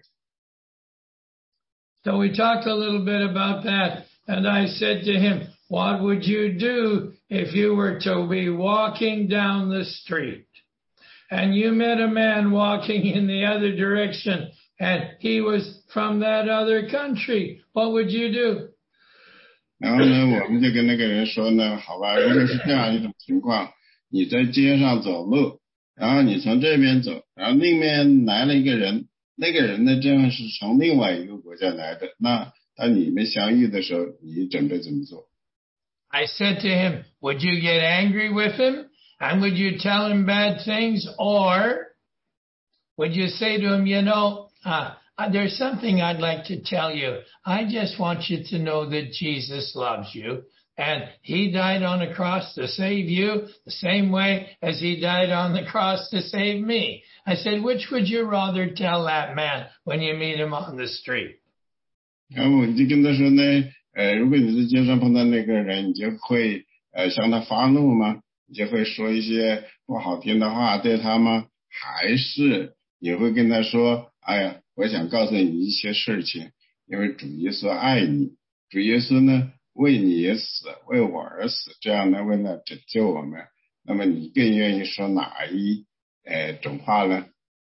So we talked a little bit about that, and I said to him, what would you do if you were to be walking down the street and you met a man walking in the other direction and he was from that other country? What would you do? 然后呢，我们就跟那个人说呢，好吧，如果是这样一种情况，你在街上走路，然后你从这边走，然后另面来了一个人，那个人呢，正是从另外一个国家来的，那当你们相遇的时候，你准备怎么做？ I said to him, would you get angry with him? And would you tell him bad things? Or would you say to him, you know, uh, there's something I'd like to tell you. I just want you to know that Jesus loves you. And he died on the cross to save you the same way as he died on the cross to save me. I said, which would you rather tell that man when you meet him on the street? 然后我就跟他说呢，呃，如果你在街上碰到那个人，你就会呃向他发怒吗？你就会说一些不好听的话对他吗？还是你会跟他说，哎呀，我想告诉你一些事情，因为主耶稣爱你，主耶稣呢为你也死，为我而死，这样呢为了拯救我们。那么你更愿意说哪一呃种话呢？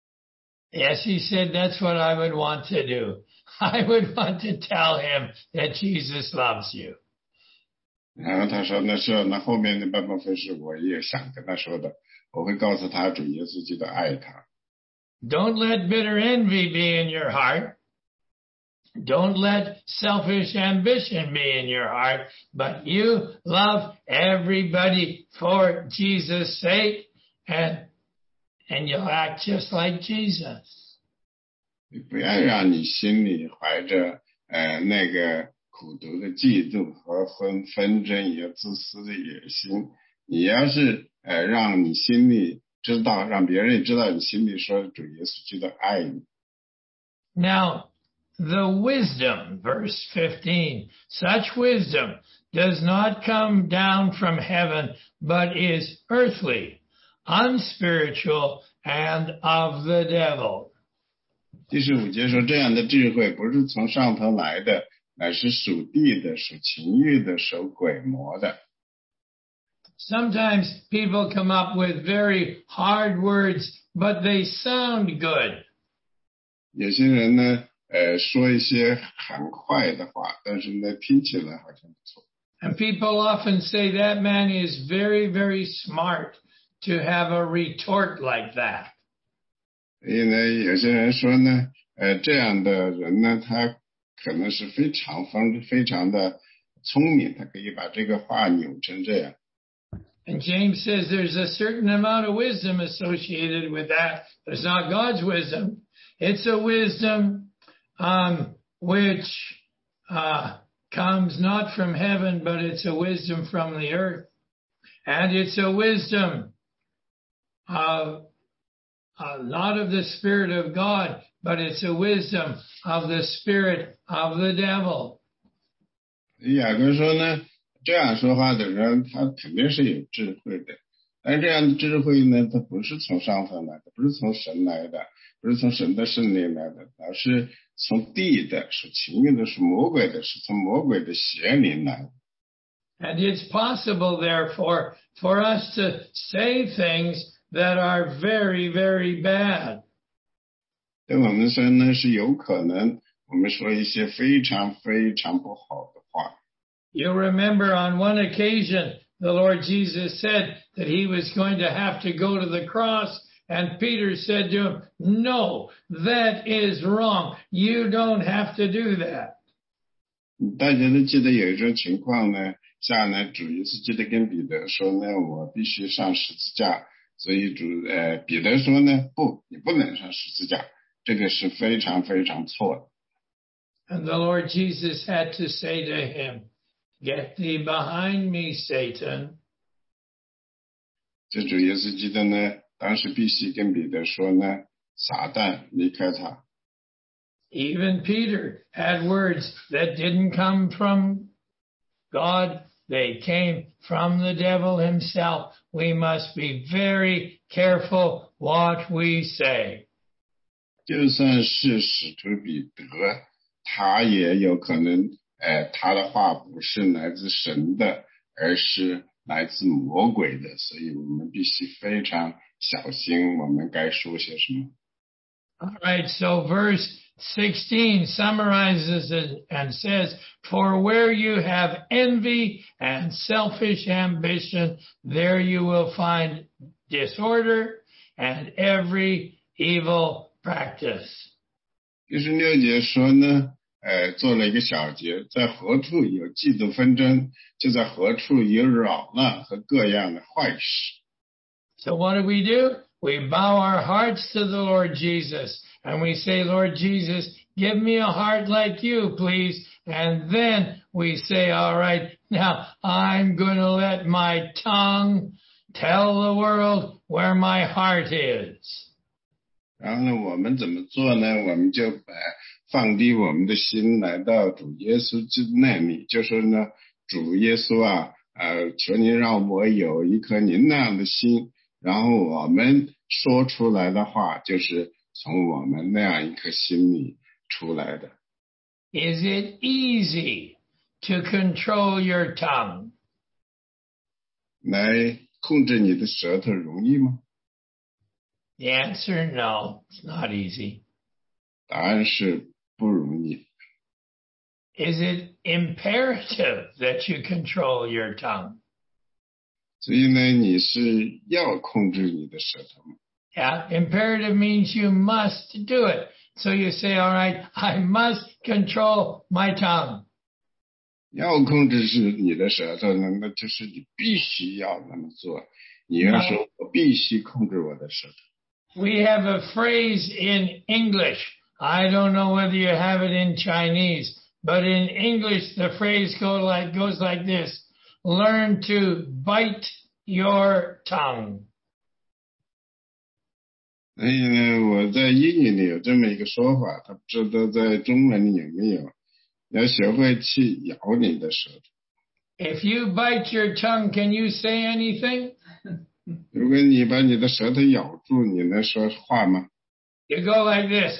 Yes, he said that's what I would want to do. I would want to tell him that Jesus loves you. 然后他说那是那后面的半部分是我也想跟他说的，我会告诉他主耶稣基督爱他。 Don't let bitter envy be in your heart. Don't let selfish ambition be in your heart, but you love everybody for Jesus' sake, and and you'll act just like Jesus. 你不要让你心里怀着呃那个苦毒的嫉妒和纷纷争，也自私的野心。你要是呃让你心里知道，让别人也知道你心里说主耶稣基督爱你。 Now, the wisdom, verse fifteen, such wisdom does not come down from heaven, but is earthly, unspiritual, and of the devil. 第十五节说，这样的智慧不是从上头来的，乃是属地的，属情欲的，属鬼魔的。 Sometimes people come up with very hard words, but they sound good. 有些人呢，呃，说一些很快的话，但是呢，听起来好像不错。 And people often say that man is very, very smart to have a retort like that. 所以呢，有些人说呢，呃，这样的人呢，他可能是非常方非常的聪明，他可以把这个话扭成这样。 And James says there's a certain amount of wisdom associated with that. It's not God's wisdom. It's a wisdom um, which uh, comes not from heaven, but it's a wisdom from the earth. And it's a wisdom of uh, not of the Spirit of God, but it's a wisdom of the spirit of the devil. 雅各说呢，这样说话的人，他肯定是有智慧的。但这样的智慧呢，它不是从上头来的，不是从神来的，不是从神的圣灵来的，而是从地的，是情欲的，是魔鬼的，是从魔鬼的邪灵来的。 And it's possible, therefore, for us to say things that are very, very bad. 对我们说呢，是有可能我们说一些非常非常不好的话。 You remember on one occasion, the Lord Jesus said that he was going to have to go to the cross And Peter said to him, "No, that is wrong. You don't have to do that." 大家都记得有一种情况呢，下呢主耶稣基督跟彼得说呢，我必须上十字架，所以主呃彼得说呢，不，你不能上十字架，这个是非常非常错的。 And the Lord Jesus had to say to him, "Get thee behind me, Satan." 这主耶稣基督呢，当时必须跟彼得说呢，撒旦离开他。 Even Peter had words that didn't come from God. They came from the devil himself. We must be very careful what we say. 就算是使徒彼得，他也有可能，呃，他的话不是来自神的，而是来自魔鬼的，所以我们必须非常小心，我们该说些什么。 All right, so verse sixteen summarizes it and says, "For where you have envy and selfish ambition, there you will find disorder and every evil practice." 第十六节说呢，呃，做了一个小节，在何处有嫉妒纷争，就在何处有扰乱和各样的坏事。 So what do we do? We bow our hearts to the Lord Jesus and we say, "Lord Jesus, give me a heart like you, please." And then we say, "All right, now I'm going to let my tongue tell the world where my heart is." 然后呢，我们怎么做呢？我们就把放低我们的心，来到主耶稣之那里，就说呢，主耶稣啊，呃，求你让我有一颗您那样的心。然后我们说出来的话，就是从我们那样一颗心里出来的。 Is it easy to control your tongue? 来控制你的舌头容易吗？ The answer, no, it's not easy. 答案是不容易。 Is it imperative that you control your tongue? 所以呢，你是要控制你的舌头吗？ Yeah, imperative means you must do it. So you say, "All right, I must control my tongue." 要控制是你的舌头呢，那就是你必须要那么做。你要说我必须控制我的舌头。 We have a phrase in English. I don't know whether you have it in Chinese, but in English the phrase go like, goes like this. Learn to bite your tongue. 所以呢，我在英语里有这么一个说法，他不知道在中文里有没有。要学会去咬你的舌头。 If you bite your tongue, can you say anything? 如果你把你的舌头咬住，你能说话吗？ You go like this.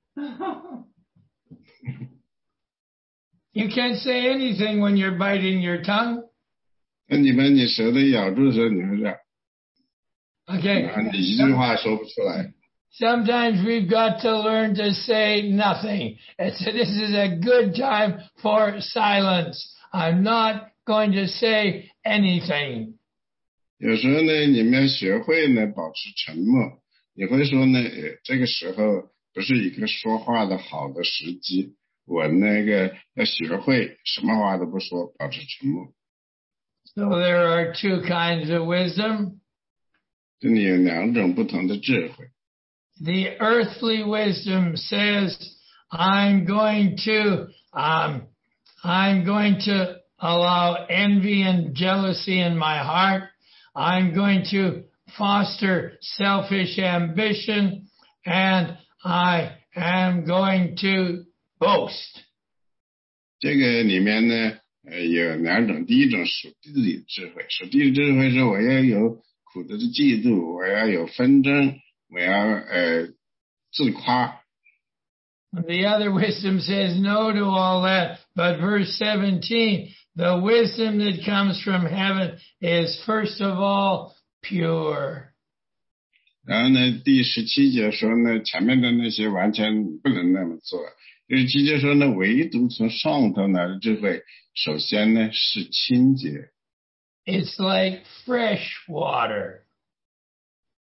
You can't say anything when you're biting your tongue. 那你把你舌头咬住的时候，你会这样。 Okay. 你一句话说不出来。 Sometimes we've got to learn to say nothing. It's, this is a good time for silence. I'm not going to say anything. 有时候呢，你们要学会呢保持沉默。你会说呢，这个时候不是一个说话的好的时机。我那个要学会什么话都不说，保持沉默。 So there are two kinds of wisdom. 这里有两种不同的智慧。 The earthly wisdom says, "I'm going to, um, I'm going to allow envy and jealousy in my heart. I'm going to foster selfish ambition, and I am going to boast." 这个里面呢，呃，有两种。第一种属地的智慧，属地的智慧是我要有苦毒的嫉妒，我要有纷争，我要呃自夸。 The other wisdom says no to all that, but verse seventeen, the wisdom that comes from heaven is first of all pure. 然后呢，第十七节说呢，前面的那些完全不能那么做。第十七节说呢，唯独从上头来的智慧，首先呢是清洁。 It's like fresh water.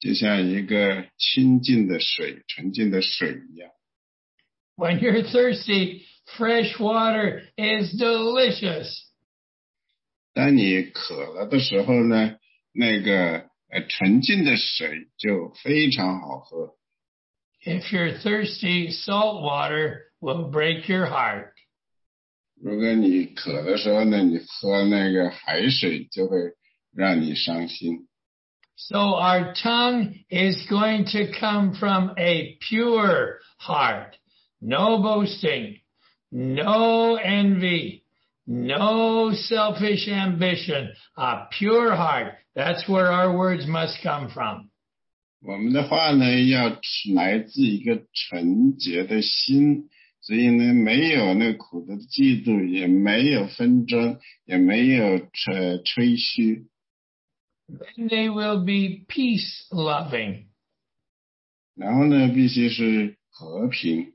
就像一个清净的水、纯净的水一样。 When you're thirsty, fresh water is delicious. 当你渴了的时候呢，那个呃纯净的水就非常好喝。 If you're thirsty, salt water will break your heart. 如果你渴的时候呢，你喝那个海水就会让你伤心。 So our tongue is going to come from a pure heart. No boasting, no envy, no selfish ambition. A pure heart. That's where our words must come from. 我们的话呢，要来自一个纯洁的心，所以呢，没有那苦的嫉妒，也没有纷争，也没有呃吹嘘。 Then they will be peace loving. 然后呢，必须是和平。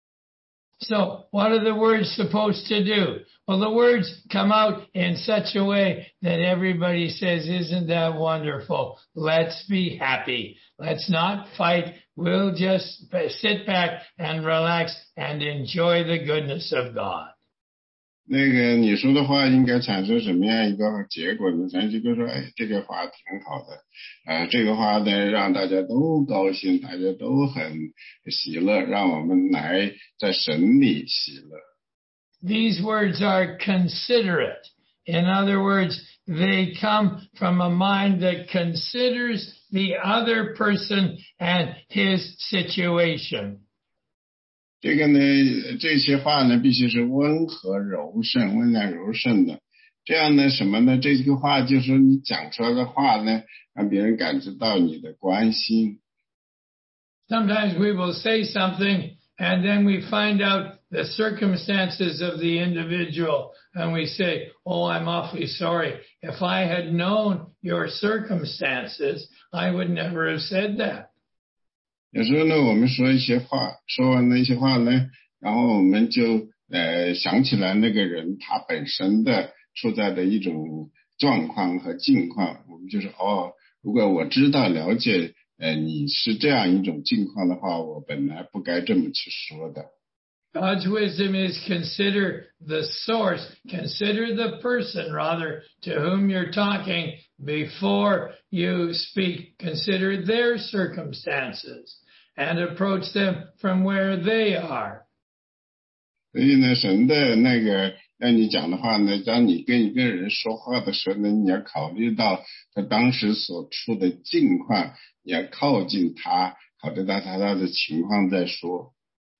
So, what are the words supposed to do? Well, the words come out in such a way that everybody says, isn't that wonderful? Let's be happy. Let's not fight. We'll just sit back and relax and enjoy the goodness of God. 那个你说的话应该产生什么样一个结果呢？咱就说，哎，这个话挺好的，呃，这个话呢让大家都高兴，大家都很喜乐，让我们来在神里喜乐。 These words are considerate. In other words, they come from a mind that considers the other person and his situation. 这个呢，这些话呢，必须是温和柔顺、温良柔顺的。这样呢，什么呢？这个话就是说你讲出来的话呢，让别人感知到你的关心。 Sometimes we will say something and then we find out the circumstances of the individual and we say, oh, I'm awfully sorry. If I had known your circumstances, I would never have said that. 有时候呢，我们说一些话，说完那些话呢，然后我们就呃想起来那个人他本身的处在的一种状况和境况，我们就说哦，如果我知道了解呃你是这样一种境况的话，我本来不该这么去说的。 God's wisdom is consider the source, consider the person rather to whom you're talking before you speak. Consider their circumstances and approach them from where they are. 所以呢，神的那个让你讲的话呢，当你跟一个人说话的时候呢，你要考虑到他当时所处的境况，你要靠近他，考虑到他他的情况再说。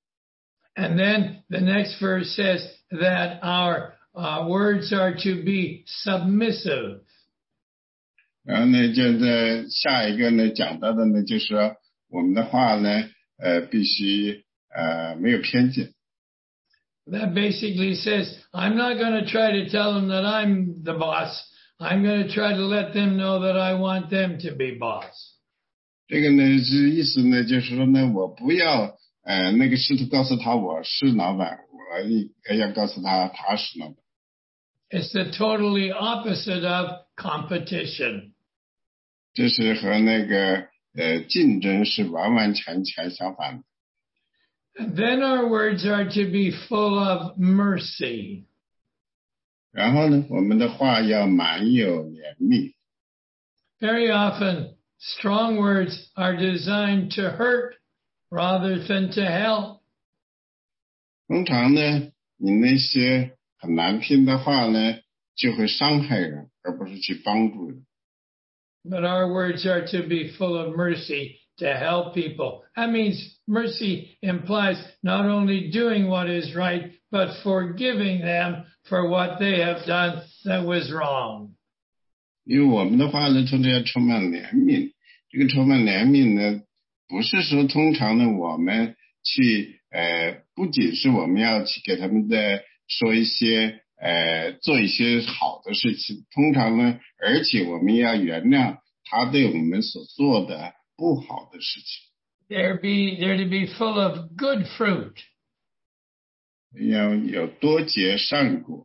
And then the next verse says that our uh, words are to be submissive. 然后呢，就在下一个呢讲到的呢，就是说我们的话呢，呃，必须呃没有偏见。 That basically says, I'm not going to try to tell them that I'm the boss. I'm going to try to let them know that I want them to be boss. 这个呢是意思呢，就是说呢，我不要呃那个试图告诉他我是老板，我要告诉他他是老板。 It's the totally opposite of competition. 这是和那个呃竞争是完完全全相反的。 And then our words are to be full of mercy. 然后呢，我们的话要满有怜悯。 Very often, strong words are designed to hurt rather than to help. 通常呢，你那些很难听的话呢，就会伤害人，而不是去帮助人。 But our words are to be full of mercy to help people. That means mercy implies not only doing what is right, but forgiving them for what they have done that was wrong. 因为我们的话呢，通常要充满怜悯。这个充满怜悯呢，不是说通常呢，我们去呃，不仅是我们要去给他们的说一些呃，做一些好的事情，通常呢，而且我们要原谅他对我们所做的不好的事情。 They're be they're to be full of good fruit. 要有多结善果。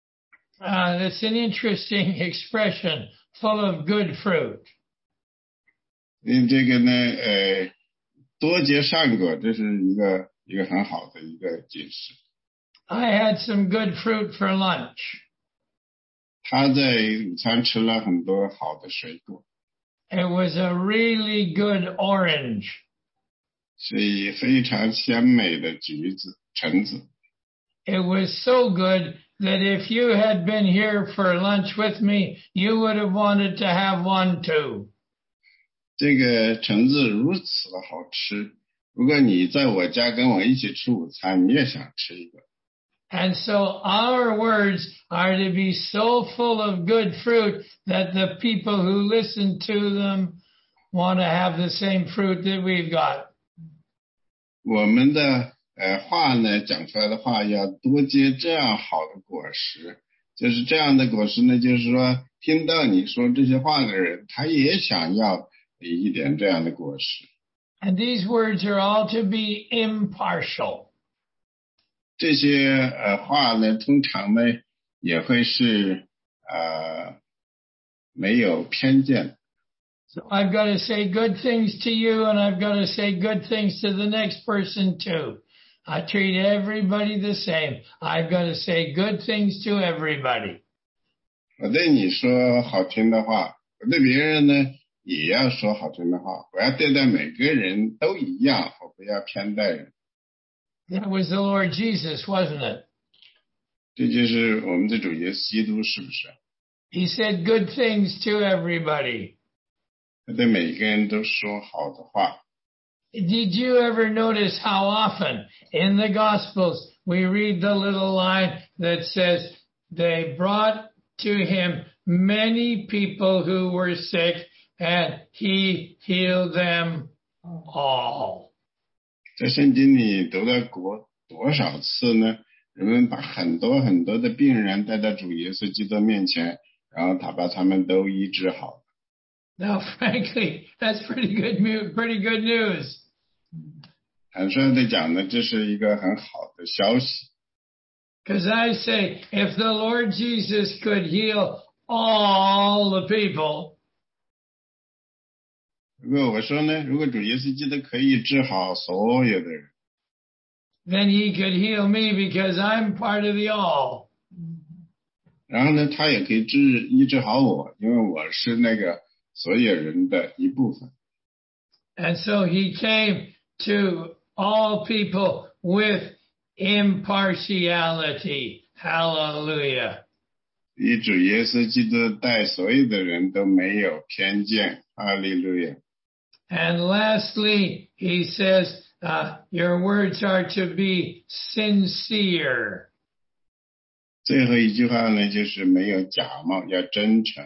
Uh, that's an interesting expression, full of good fruit. 嗯，这个呢，呃，多结善果，这是一个一个很好的一个解释。 I had some good fruit for lunch. 他在午餐吃了很多好的水果。 It was a really good orange. 是非常鲜美的橘子，橙子。 It was so good that if you had been here for lunch with me, you would have wanted to have one too. 这个橙子如此的好吃，如果你在我家跟我一起吃午餐，你也想吃一个。 And so our words are to be so full of good fruit that the people who listen to them want to have the same fruit that we've got. 我们的呃话呢，讲出来的话要多结这样好的果实，就是这样的果实呢，就是说听到你说这些话的人，他也想要一点这样的果实。 And these words are all to be impartial. 这些呃话呢，通常呢也会是呃没有偏见。 So I've got to say good things to you, and I've got to say good things to the next person too. I treat everybody the same. I've got to say good things to everybody. 我对你说好听的话，我对别人呢也要说好听的话，我要对待每个人都一样，我不要偏待人。 That was the Lord Jesus, wasn't it? 这就是我们的主耶稣基督，是不是？ He said good things to everybody. 他对每个人都说好的话。 Did you ever notice how often in the Gospels we read the little line that says they brought to him many people who were sick and he healed them all? 在圣经里读了过多少次呢？人们把很多很多的病人带到主耶稣基督面前，然后他把他们都医治好。 Now, frankly, that's pretty good, pretty good news. 坦率地讲呢，这是一个很好的消息。 Because I say, if the Lord Jesus could heal all the people, 如果我说呢，如果主耶稣基督可以治好所有的人， then he could heal me because I'm part of the all. 然后呢，他也可以治医治好我，因为我是那个所有人的一部分。 And so he came to all people with impartiality. Hallelujah. 以主耶稣基督待所有的人都没有偏见。哈利路亚。 And lastly, he says, uh, your words are to be sincere. 最后一句话呢，就是没有假冒，要真诚。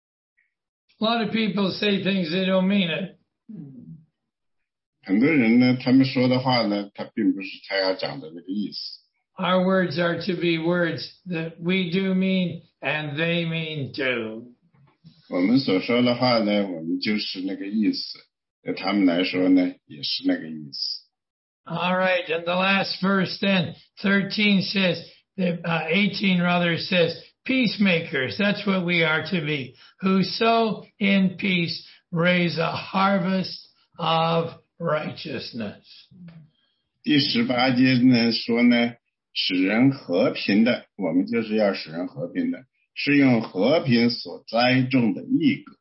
A lot of people say things they don't mean it. 很多人呢，他们说的话呢，他并不是他要讲的那个意思。 Our words are to be words that we do mean and they mean too. 我们所说的话呢，我们就是那个意思，对他们来说呢，也是那个意思。 All right, and the last verse then, thirteen says, uh, eighteen rather says, peacemakers, that's what we are to be, who sow in peace, raise a harvest of righteousness. 第十八节呢说呢，使人和平的，我们就是要使人和平的，是用和平所栽种的义果。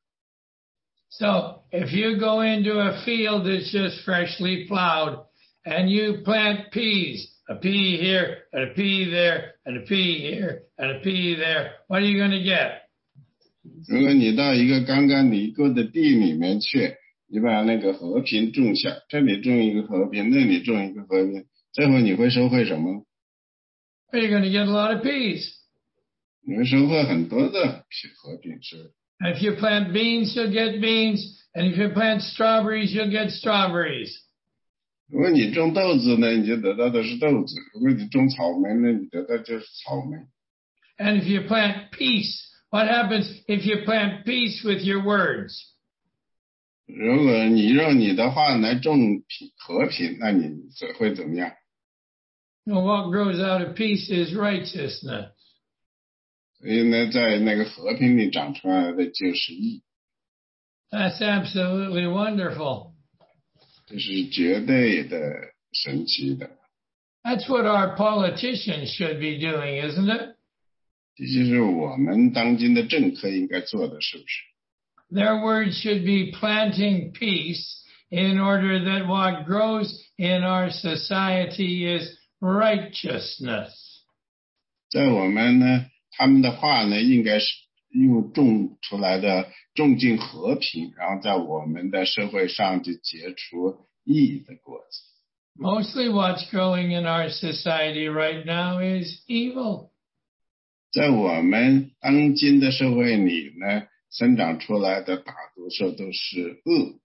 So if you go into a field that's just freshly plowed and you plant peas, a pea here and a pea there and a pea here and a pea there, what are you going to get? 如果你到一个刚刚犁过的地里面去，你把那个和平种下，这里种一个和平，那里种一个和平，最后你会收获什么？ Well, you're going to get a lot of peas. 你会收获很多的和平是。 And if you plant beans, you'll get beans. And if you plant strawberries, you'll get strawberries. 如果你种豆子呢，你就得到的是豆子；如果你种草莓呢，你得到就是草莓。 And if you plant peace, what happens if you plant peace with your words? 如果你用你的话来种和平，那你会怎么样？ Well, what grows out of peace is righteousness. 所以呢，在那个和平里长出来的就是义。 That's absolutely wonderful. 这是绝对的神奇的。 That's what our politicians should be doing, isn't it? 这就是我们当今的政客应该做的，是不是？ Their words should be planting peace in order that what grows in our society is righteousness. 在我们呢，他们的话呢，应该是用种出来的种进和平，然后在我们的社会上就结出义的果子。 Mostly what's growing in our society right now is evil. 在我们当今的社会里呢，生长出来的大多数都是恶。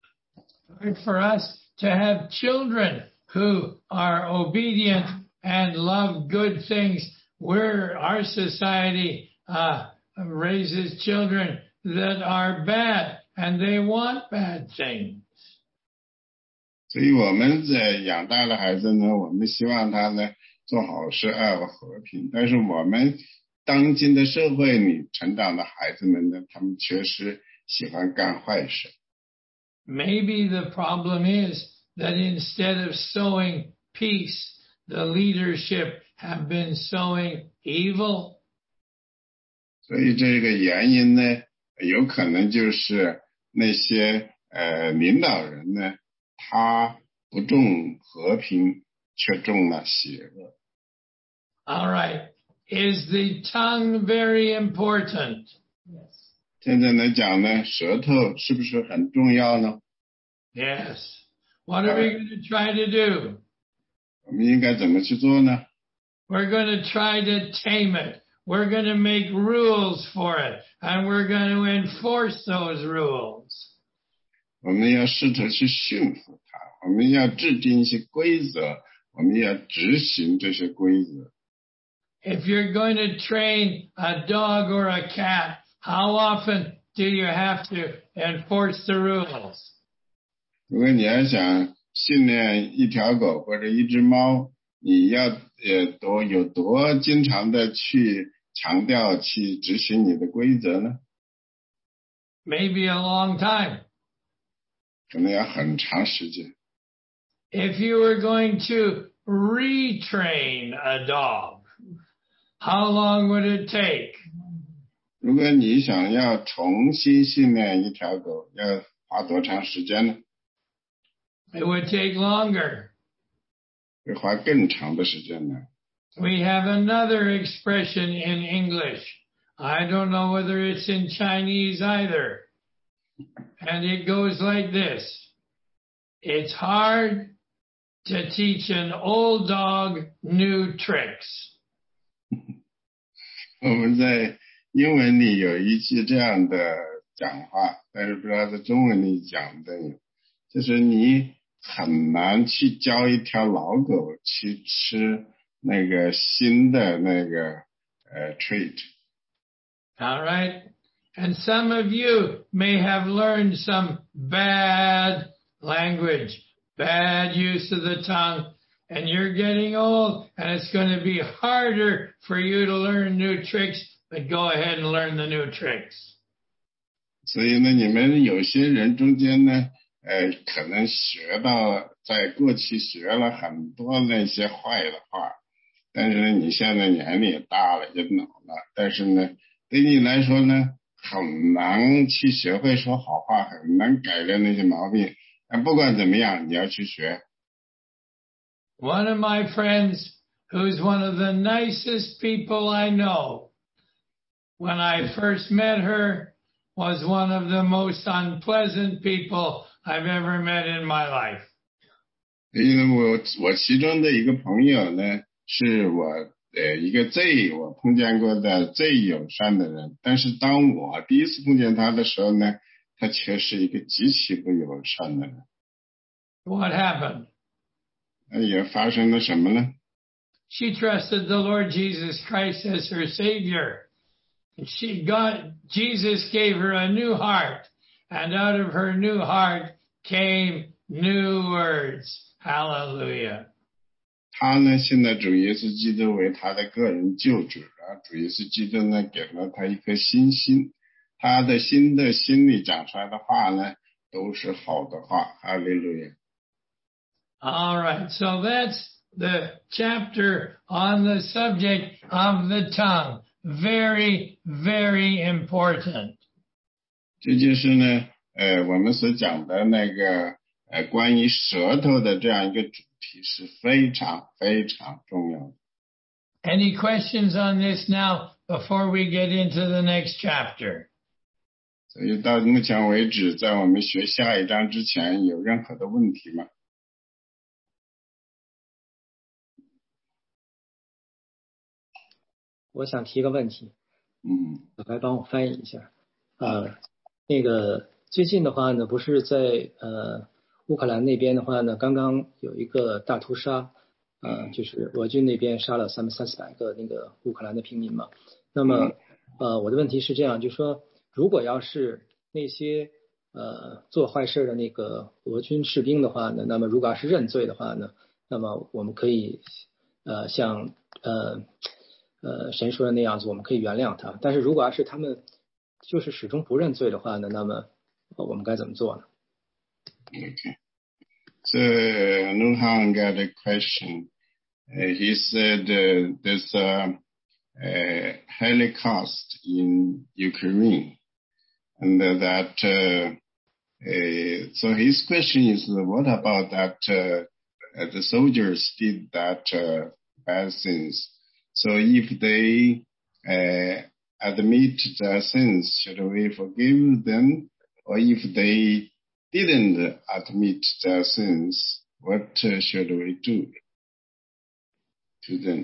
Hard for us to have children who are obedient and love good things, where our society uh, raises children that are bad and they want bad things. 所以我们在养大的孩子呢，我们希望他呢做好事、爱和和平。但是我们当今的社会里成长的孩子们呢，他们确实喜欢干坏事。 Maybe the problem is that instead of sowing peace, the leadership have been sowing evil. 所以这个原因呢，有可能就是那些呃领导人呢，他不重和平，却重了邪恶。 All right. Is the tongue very important? Yes. 现在来讲呢，舌头是不是很重要呢？ Yes. What are we going to try to do? 我们应该怎么去做呢？ We're going to try to tame it. We're going to make rules for it, and we're going to enforce those rules. 我们要试图去驯服它，我们要制定一些规则，我们要执行这些规则。 If you're going to train a dog or a cat, how often do you have to enforce the rules? 如果你要想训练一条狗或者一只猫，你要呃多有多经常的去强调去执行你的规则呢？ Maybe a long time. 可能要很长时间。 If you were going to retrain a dog, how long would it take? 如果你想要重新训练一条狗，要花多长时间呢？ It would take longer. 会花更长的时间呢。 We have another expression in English. I don't know whether it's in Chinese either. And it goes like this. It's hard to teach an old dog new tricks. 我们在英文里有一句这样的讲话，但是不知道在中文里讲的，就是你很难去教一条老狗去吃那个新的那个呃 treat。 All right. And some of you may have learned some bad language, bad use of the tongue, and you're getting old, and it's going to be harder for you to learn new tricks, but go ahead and learn the new tricks. 所以呢，你们有些人中间呢，呃，可能学到在过去学了很多那些坏的话，但是呢，你现在年龄也大了，也老了，但是呢，对你来说呢，很难去学会说好话，很难改掉那些毛病。但不管怎么样，你要去学。 One of my friends, who's one of the nicest people I know, when I first met her, was one of the most unpleasant people I've ever met in my life. 因为我我其中的一个朋友呢，是我呃一个最我碰见过的最友善的人，但是当我第一次碰见他的时候呢，他却是一个极其不友善的人。 What happened? 那也发生了什么呢？ She trusted the Lord Jesus Christ as her Savior. And she got, Jesus gave her a new heart, and out of her new heart came new words. Hallelujah. 他呢，现在主耶稣基督为他的个人救主啊，主耶稣基督呢，给了他一颗新心， 他的心的心里讲出来的话呢，都是好的话。哈利路亚。 All right, so that's the chapter on the subject of the tongue. Very, very important. 这就是呢，呃，我们所讲的那个呃关于舌头的这样一个主题是非常非常重要的。 Any questions on this now before we get into the next chapter? 所以到目前为止，在我们学下一章之前，有任何的问题吗？ 我想提个问题， 嗯， 来帮我翻译一下。呃，那个最近的话呢，不是在呃乌克兰那边的话呢，刚刚有一个大屠杀，呃，就是俄军那边杀了三三四百个那个乌克兰的平民嘛。那么呃，我的问题是这样，就是说，如果要是那些呃做坏事的那个俄军士兵的话呢，那么如果要是认罪的话呢，那么我们可以呃像呃。呃，神说的那样子，我们可以原谅他。但是如果要是他们就是始终不认罪的话呢，那么我们该怎么做呢 ？Okay. So Nuhan got a question. Uh, he said uh, there's a, a Holocaust in Ukraine, and uh, that uh, uh, so his question is, what about that uh, the soldiers did that uh, bad things? So if they uh, admit their sins, should we forgive them? Or if they didn't admit their sins, what uh, should we do to them?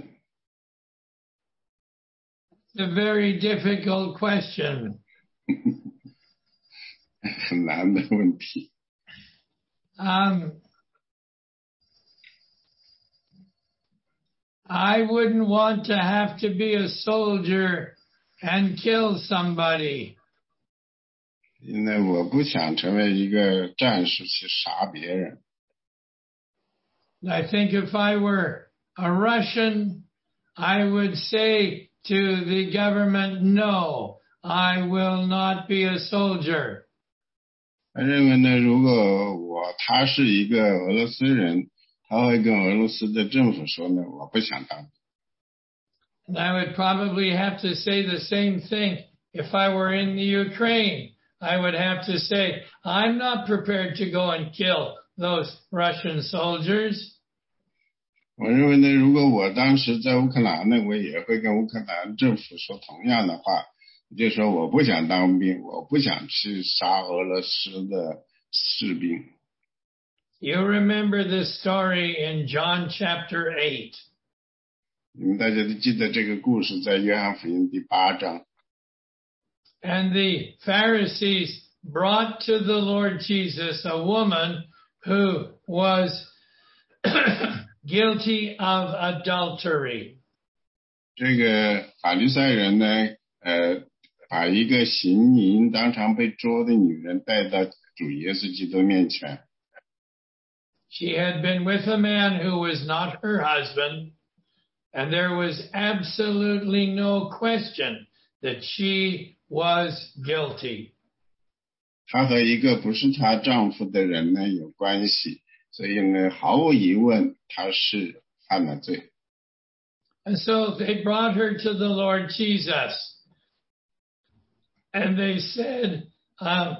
It's a very difficult question. 很难的问题。 Um, I wouldn't want to have to be a soldier and kill somebody. 因为我不想成为一个战士去杀别人。 I think if I were a Russian, I would say to the government, no, I will not be a soldier. 我认为呢，如果我他是一个俄罗斯人，他会跟俄罗斯的政府说呢，我不想当。 And I would probably have to say the same thing if I were in the Ukraine. I would have to say, I'm not prepared to go and kill those Russian soldiers. 我认为呢，如果我当时在乌克兰呢，我也会跟乌克兰政府说同样的话，就说我不想当兵，我不想去杀俄罗斯的士兵。 You remember this story in John chapter eight. 你们大家都记得这个故事在约翰福音第八章。 And the Pharisees brought to the Lord Jesus a woman who was guilty of adultery. 这个法利赛人呢，呃，把一个行淫当场被捉的女人带到主耶稣基督面前。 She had been with a man who was not her husband, and there was absolutely no question that she was guilty. 她和一个不是她丈夫的人呢有关系，所以呢，毫无疑问，她是犯了罪。 And so they brought her to the Lord Jesus, and they said, um,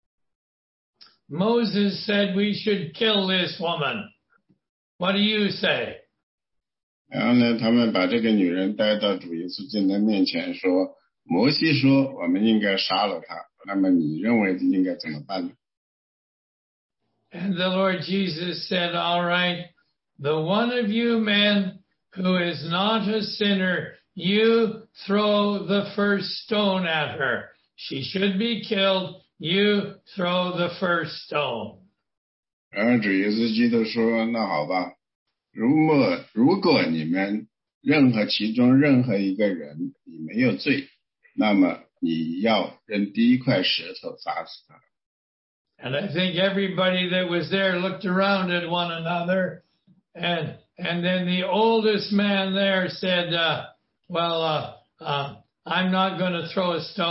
Moses said we should kill this woman. What do you say? 然后呢，他们把这个女人带到主耶稣基督的面前说，摩西说我们应该杀了她，那么你认为应该怎么办呢？ And the Lord Jesus said, all right, the one of you men who is not a sinner, you throw the first stone at her. She should be killed. You throw the first stone. 然后主耶稣基督说，那好吧，如果如果你们任何其中任何一个人你没有罪，那么你要扔第一块石头砸死他。 And I think everybody that was there looked around at one another, and and then the oldest man there said, uh, well, uh, uh, I'm not going to throw a stone.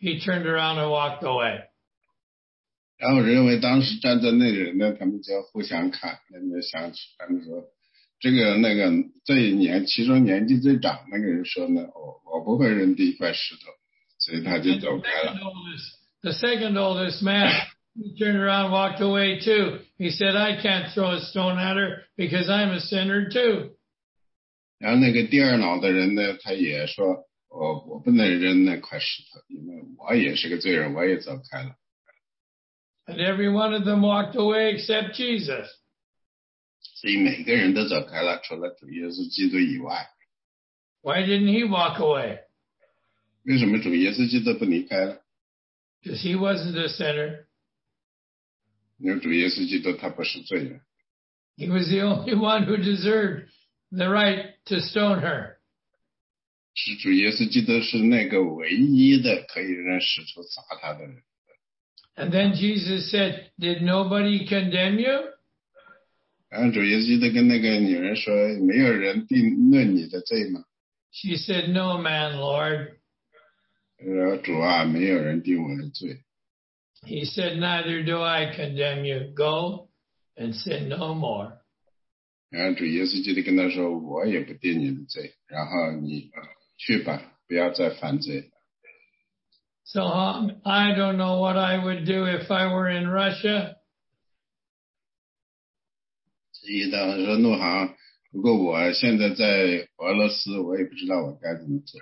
he turned around and walked away. 然后认为当时站在那的人呢，他们就互相看，那么想他们说，这个那个这一年其中年纪最长那个人说呢，我我不会扔第一块石头，所以他就走开了。 The second oldest man, he turned around and walked away too. He said, I can't throw a stone at her because I'm a sinner too. 然后那个第二老的人呢，他也说，我我不能扔那块石头，因为我也是个罪人，我也走开了。 And every one of them walked away except Jesus. 所以每个人都走开了，除了主耶稣基督以外。 Why didn't he walk away? 为什么主耶稣基督不离开了？ Because he wasn't a sinner. 因为主耶稣基督他不是罪人。 He was the only one who deserved the right to stone her. 是主耶稣基督是那个唯一的可以扔石头砸他的人。 And then Jesus said, Did nobody condemn you? 然后主耶稣基督跟那个女人说，没有人定论你的罪吗？ She said, No man, Lord. 然后主啊，没有人定我的罪。 He said, Neither do I condemn you. Go and sin no more. 然后主耶稣基督跟他说，我也不定你的罪，然后你去吧，不要再犯罪。 So um, I don't know what I would do if I were in Russia. 所以他说陆航，如果我现在在俄罗斯，我也不知道我该怎么做。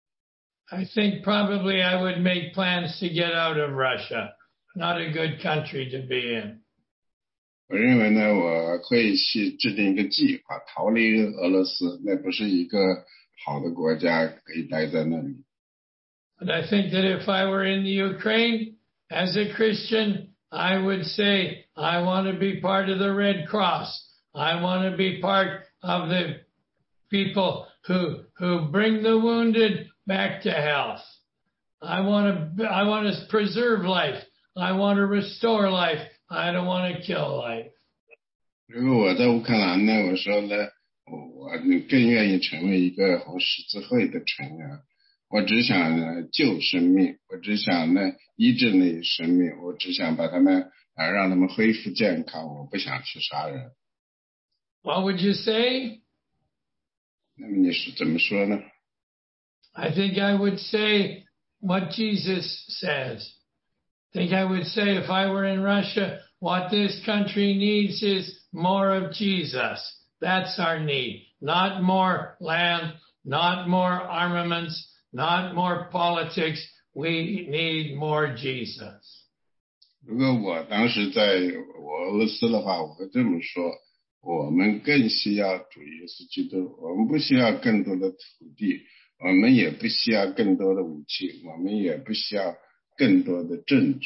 I think probably I would make plans to get out of Russia. Not a good country to be in. 我认为呢，我会去制定一个计划，逃离俄罗斯，那不是一个好的国家，可以待在那里。 But I think that if I were in the Ukraine as a Christian, I would say, I want to be part of the Red Cross. I want to be part of the people who, who bring the wounded back to health. I want to, I want to preserve life. I want to restore life. I don't want to kill life. 如果我在乌克兰呢，我说呢，我更愿意成为一个红十字会的成员。我只想呢救生命，我只想呢医治那些生命，我只想把他们啊让他们恢复健康，我不想去杀人。 What would you say? 那么你是怎么说呢？ I think I would say what Jesus says. I think I would say if I were in Russia, what this country needs is more of Jesus. That's our need. Not more land, not more armaments, not more politics. We need more Jesus. 如果我当时在俄罗斯的话，我会这么说：我们更需要主耶稣基督，我们不需要更多的土地，我们也不需要更多的武器，我们也不需要更多的政治。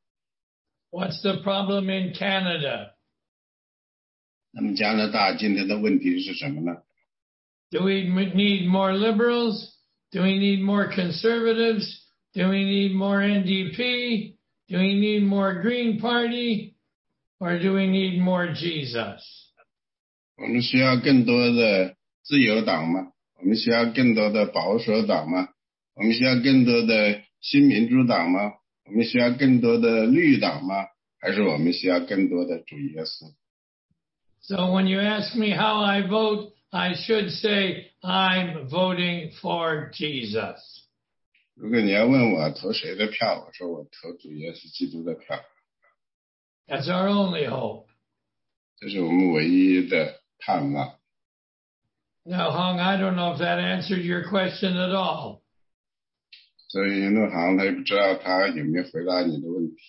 What's the problem in Canada? 那么加拿大今天的问题是什么呢？ Do we need more liberals? Do we need more conservatives? Do we need more N D P? Do we need more Green Party? Or do we need more Jesus? 我们需要更多的自由党吗？我们需要更多的保守党吗？我们需要更多的新民主党吗？我们需要更多的绿党吗？还是我们需要更多的主耶稣？ So when you ask me how I vote, I should say I'm voting for Jesus. 如果你要问我投谁的票，我说我投主耶稣基督的票。 That's our only hope. 这是我们唯一的盼望。 Now, Hong, I don't know if that answered your question at all. 所以陆航他也不知道他有没有回答你的问题。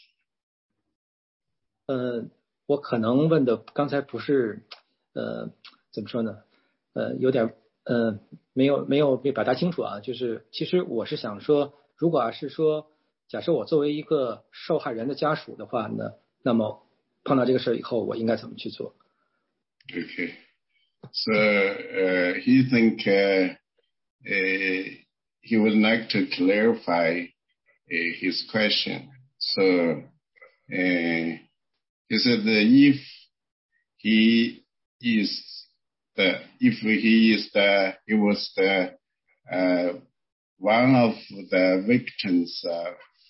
呃，我可能问的刚才不是，呃，怎么说呢？呃，有点呃，没有没有被表达清楚啊。就是其实我是想说，如果是说，假设我作为一个受害人的家属的话呢，那么碰到这个事以后，我应该怎么去做 Okay, so uh, he think uh, uh, he would like to clarify uh, his question. So uh, he said that if he is the if he is the he was the uh, one of the victims uh,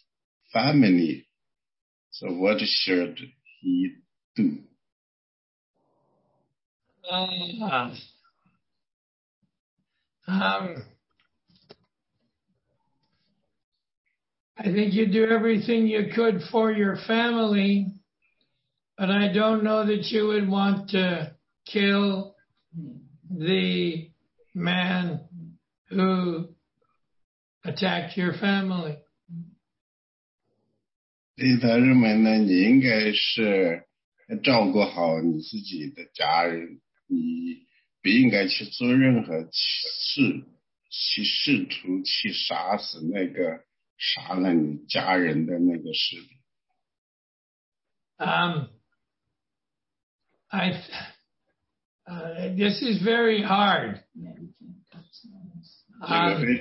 family. So what should he do? Uh, um, I think you do everything you could for your family, but I don't know that you would want to kill the man who attacked your family. 所以他认为呢，你应该是照顾好你自己的家人，你不应该去做任何事，去试图去杀死那个杀了你家人的那个士兵。 Um, I, uh, this is very hard. 这个 Um, 非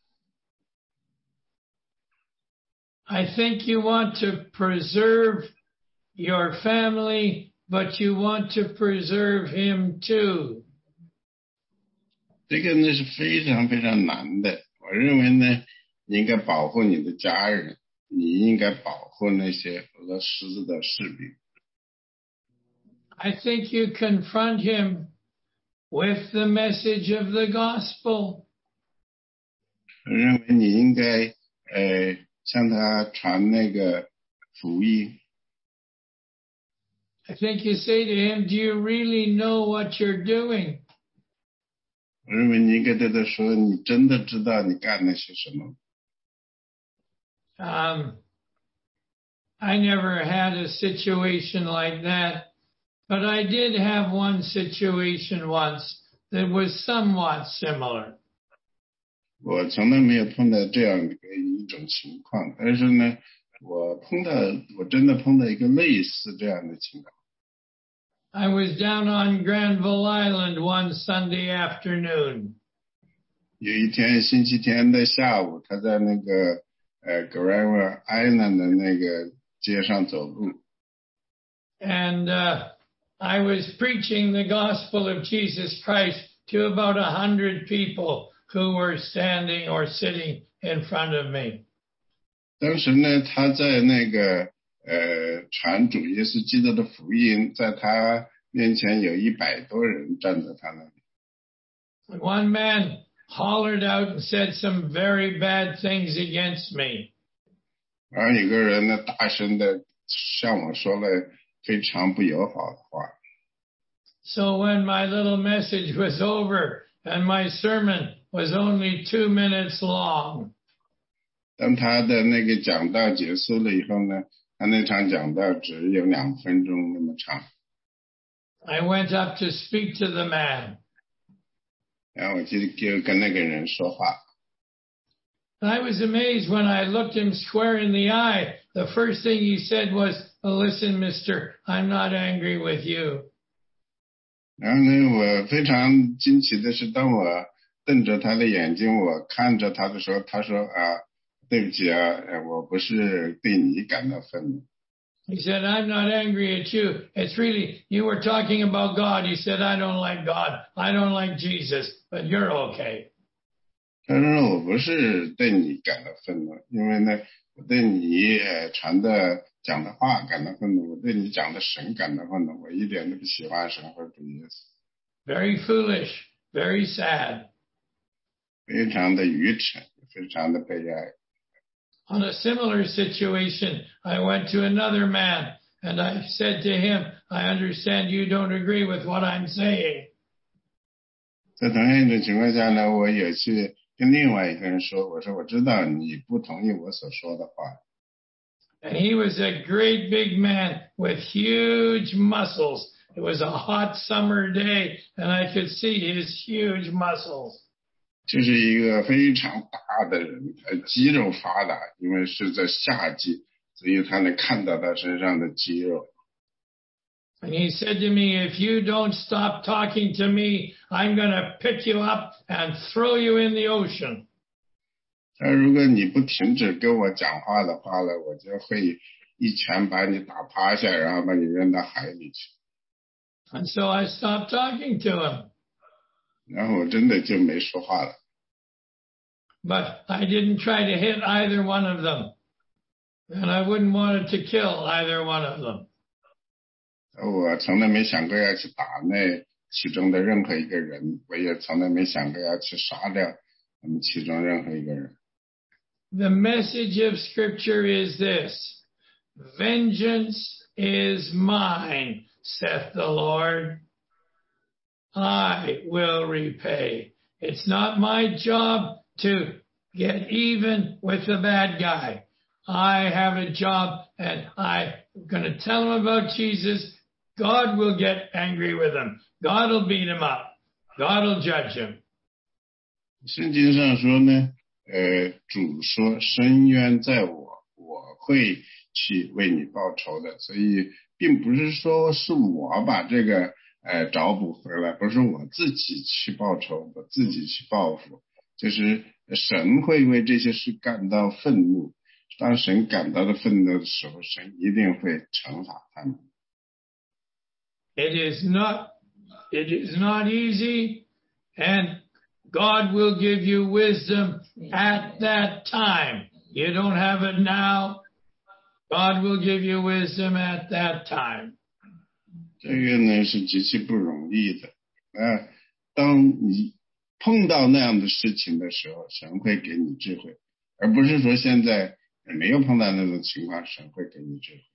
I think you want to preserve your family, but you want to preserve him too. 这个呢是非常非常难的。我认为呢，你应该保护你的家人，你应该保护那些俄十字的士兵。 I think you confront him with the message of the gospel. 我认为你应该呃向他传那个福音。 I think you say to him, do you really know what you're doing? 我认为你应该对他说，你真的知道你干了些什么？ Um, I never had a situation like that, but I did have one situation once that was somewhat similar. 我从来没有碰到这样的一种情况，但是呢，我碰到我真的碰到一个类似这样的情况。 I was down on Granville Island one Sunday afternoon. 有一天星期天的下午，他在那个呃 Granville Island 的那个街上走路。 And uh, I was preaching the gospel of Jesus Christ to about a hundred people who were standing or sitting in front of me. 当时呢，他在那个呃传主耶稣基督的福音，在他面前有一百多人站在他那里。 One man hollered out and said some very bad things against me. 然后有个人呢，大声的向我说了非常不友好的话。 So when my little message was over and my sermon was only two minutes long, 当他的那个讲道结束了以后呢，他那场讲道只有两分钟那么长。 I went up to speak to the man. 然后我就就跟那个人说话。 I was amazed when I looked him square in the eye. The first thing he said was, "Oh, listen, mister, I'm not angry with you." 然后呢，我非常惊奇的是，当我瞪着他的眼睛，我看着他的时候，他说啊，对不起啊，呃我不是对你感到愤怒。 He said, "I'm not angry at you. It's really, you were talking about God." He said, "I don't like God. I don't like Jesus, but you're okay." 他说我不是对你感到愤怒，因为呢，我对你呃传的讲的话感到愤怒，我对你讲的神感到愤怒，我一点都不喜欢神和主耶稣。 Very foolish, very sad. 非常的愚蠢，非常的悲哀。 On a similar situation, I went to another man and I said to him, "I understand you don't agree with what I'm saying." 在同样一种情况下呢，我也去跟另外一个人说，我说我知道你不同意我所说的话。 And he was a great big man with huge muscles. It was a hot summer day and I could see his huge muscles. 这是一个非常大的人，呃，肌肉发达，因为是在夏季，所以他能看到他身上的肌肉。 And he said to me, "If you don't stop talking to me, I'm going to pick you up and throw you in the ocean." 他如果你不停止跟我讲话的话呢，我就会一拳把你打趴下，然后把你扔到海里去。 And so I stopped talking to him. 然后我真的就没说话了。 But I didn't try to hit either one of them. And I wouldn't want it to kill either one of them. 我从来没想过要去打那其中的任何一个人，我也从来没想过要去杀掉他们其中任何一个人。 The message of Scripture is this: Vengeance is mine, saith the Lord. I will repay. It's not my job to get even with the bad guy. I have a job, and I'm going to tell him about Jesus. God will get angry with him. God will beat him up. God will judge him. 圣经上说呢，呃，主说深渊在我，我会去为你报仇的。所以并不是说是我把这个呃找补回来，不是我自己去报仇，我自己去报复，就是神会为这些事感到愤怒。当神感到的愤怒的时候，神一定会惩罚他们。 It is not, it is not easy, and God will give you wisdom at that time. You don't have it now. God will give you wisdom at that time. 这个呢是极其不容易的。呃，当你碰到那样的事情的时候，神会给你智慧，而不是说现在没有碰到那种情况，神会给你智慧。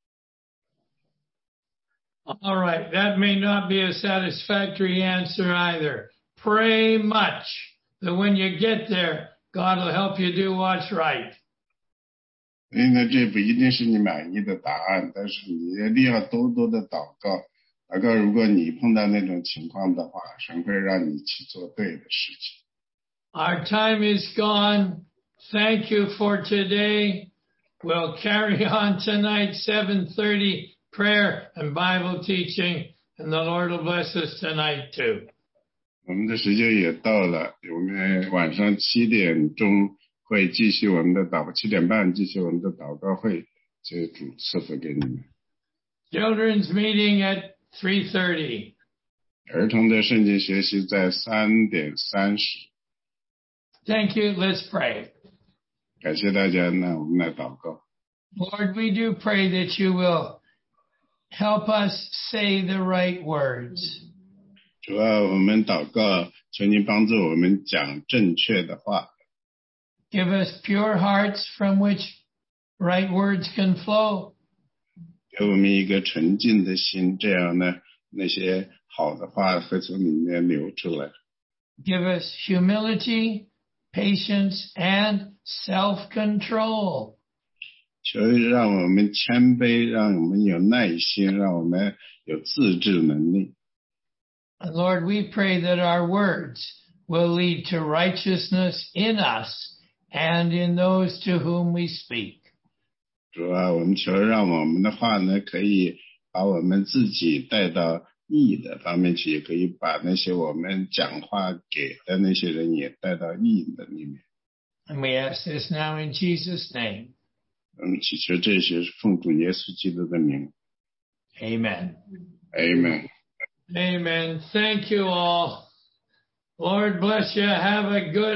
All right, that may not be a satisfactory answer either. Pray much that when you get there, God will help you do what's right. 所以呢，这不一定是你满意的答案，但是你一定要多多的祷告。祷告，如果你碰到那种情况的话，神会让你去做对的事情。 Our time is gone. Thank you for today. We'll carry on tonight, seven thirty, prayer and Bible teaching, and the Lord will bless us tonight too. 我们的时间也到了，我们晚上七点钟会继续我们的祷，七点半继续我们的祷告会，这主赐福给你们。 Children's meeting at three thirty. 儿童的圣经学习在三点三十。 Thank you. Let's pray. 感谢大家，那我们来祷告。 Lord, we do pray that you will help us say the right words. 主啊，我们祷告，求你帮助我们讲正确的话。 Give us pure hearts from which right words can flow. 给我们一个纯净的心，这样呢，那些好的话会从里面流出来。 Give us humility, patience, and self-control. 求让我们谦卑，让我们有耐心，让我们有自制能力。 And Lord, we pray that our words will lead to righteousness in us and in those to whom we speak. 主啊，我们求让我们的话呢，可以把我们自己带到义的方面去，也可以把那些我们讲话给的那些人也带到义的里面。 And we ask this now in Jesus' name. 我们祈求这些奉主耶稣基督的名。 Amen. Amen. Amen. Thank you all. Lord bless you. Have a good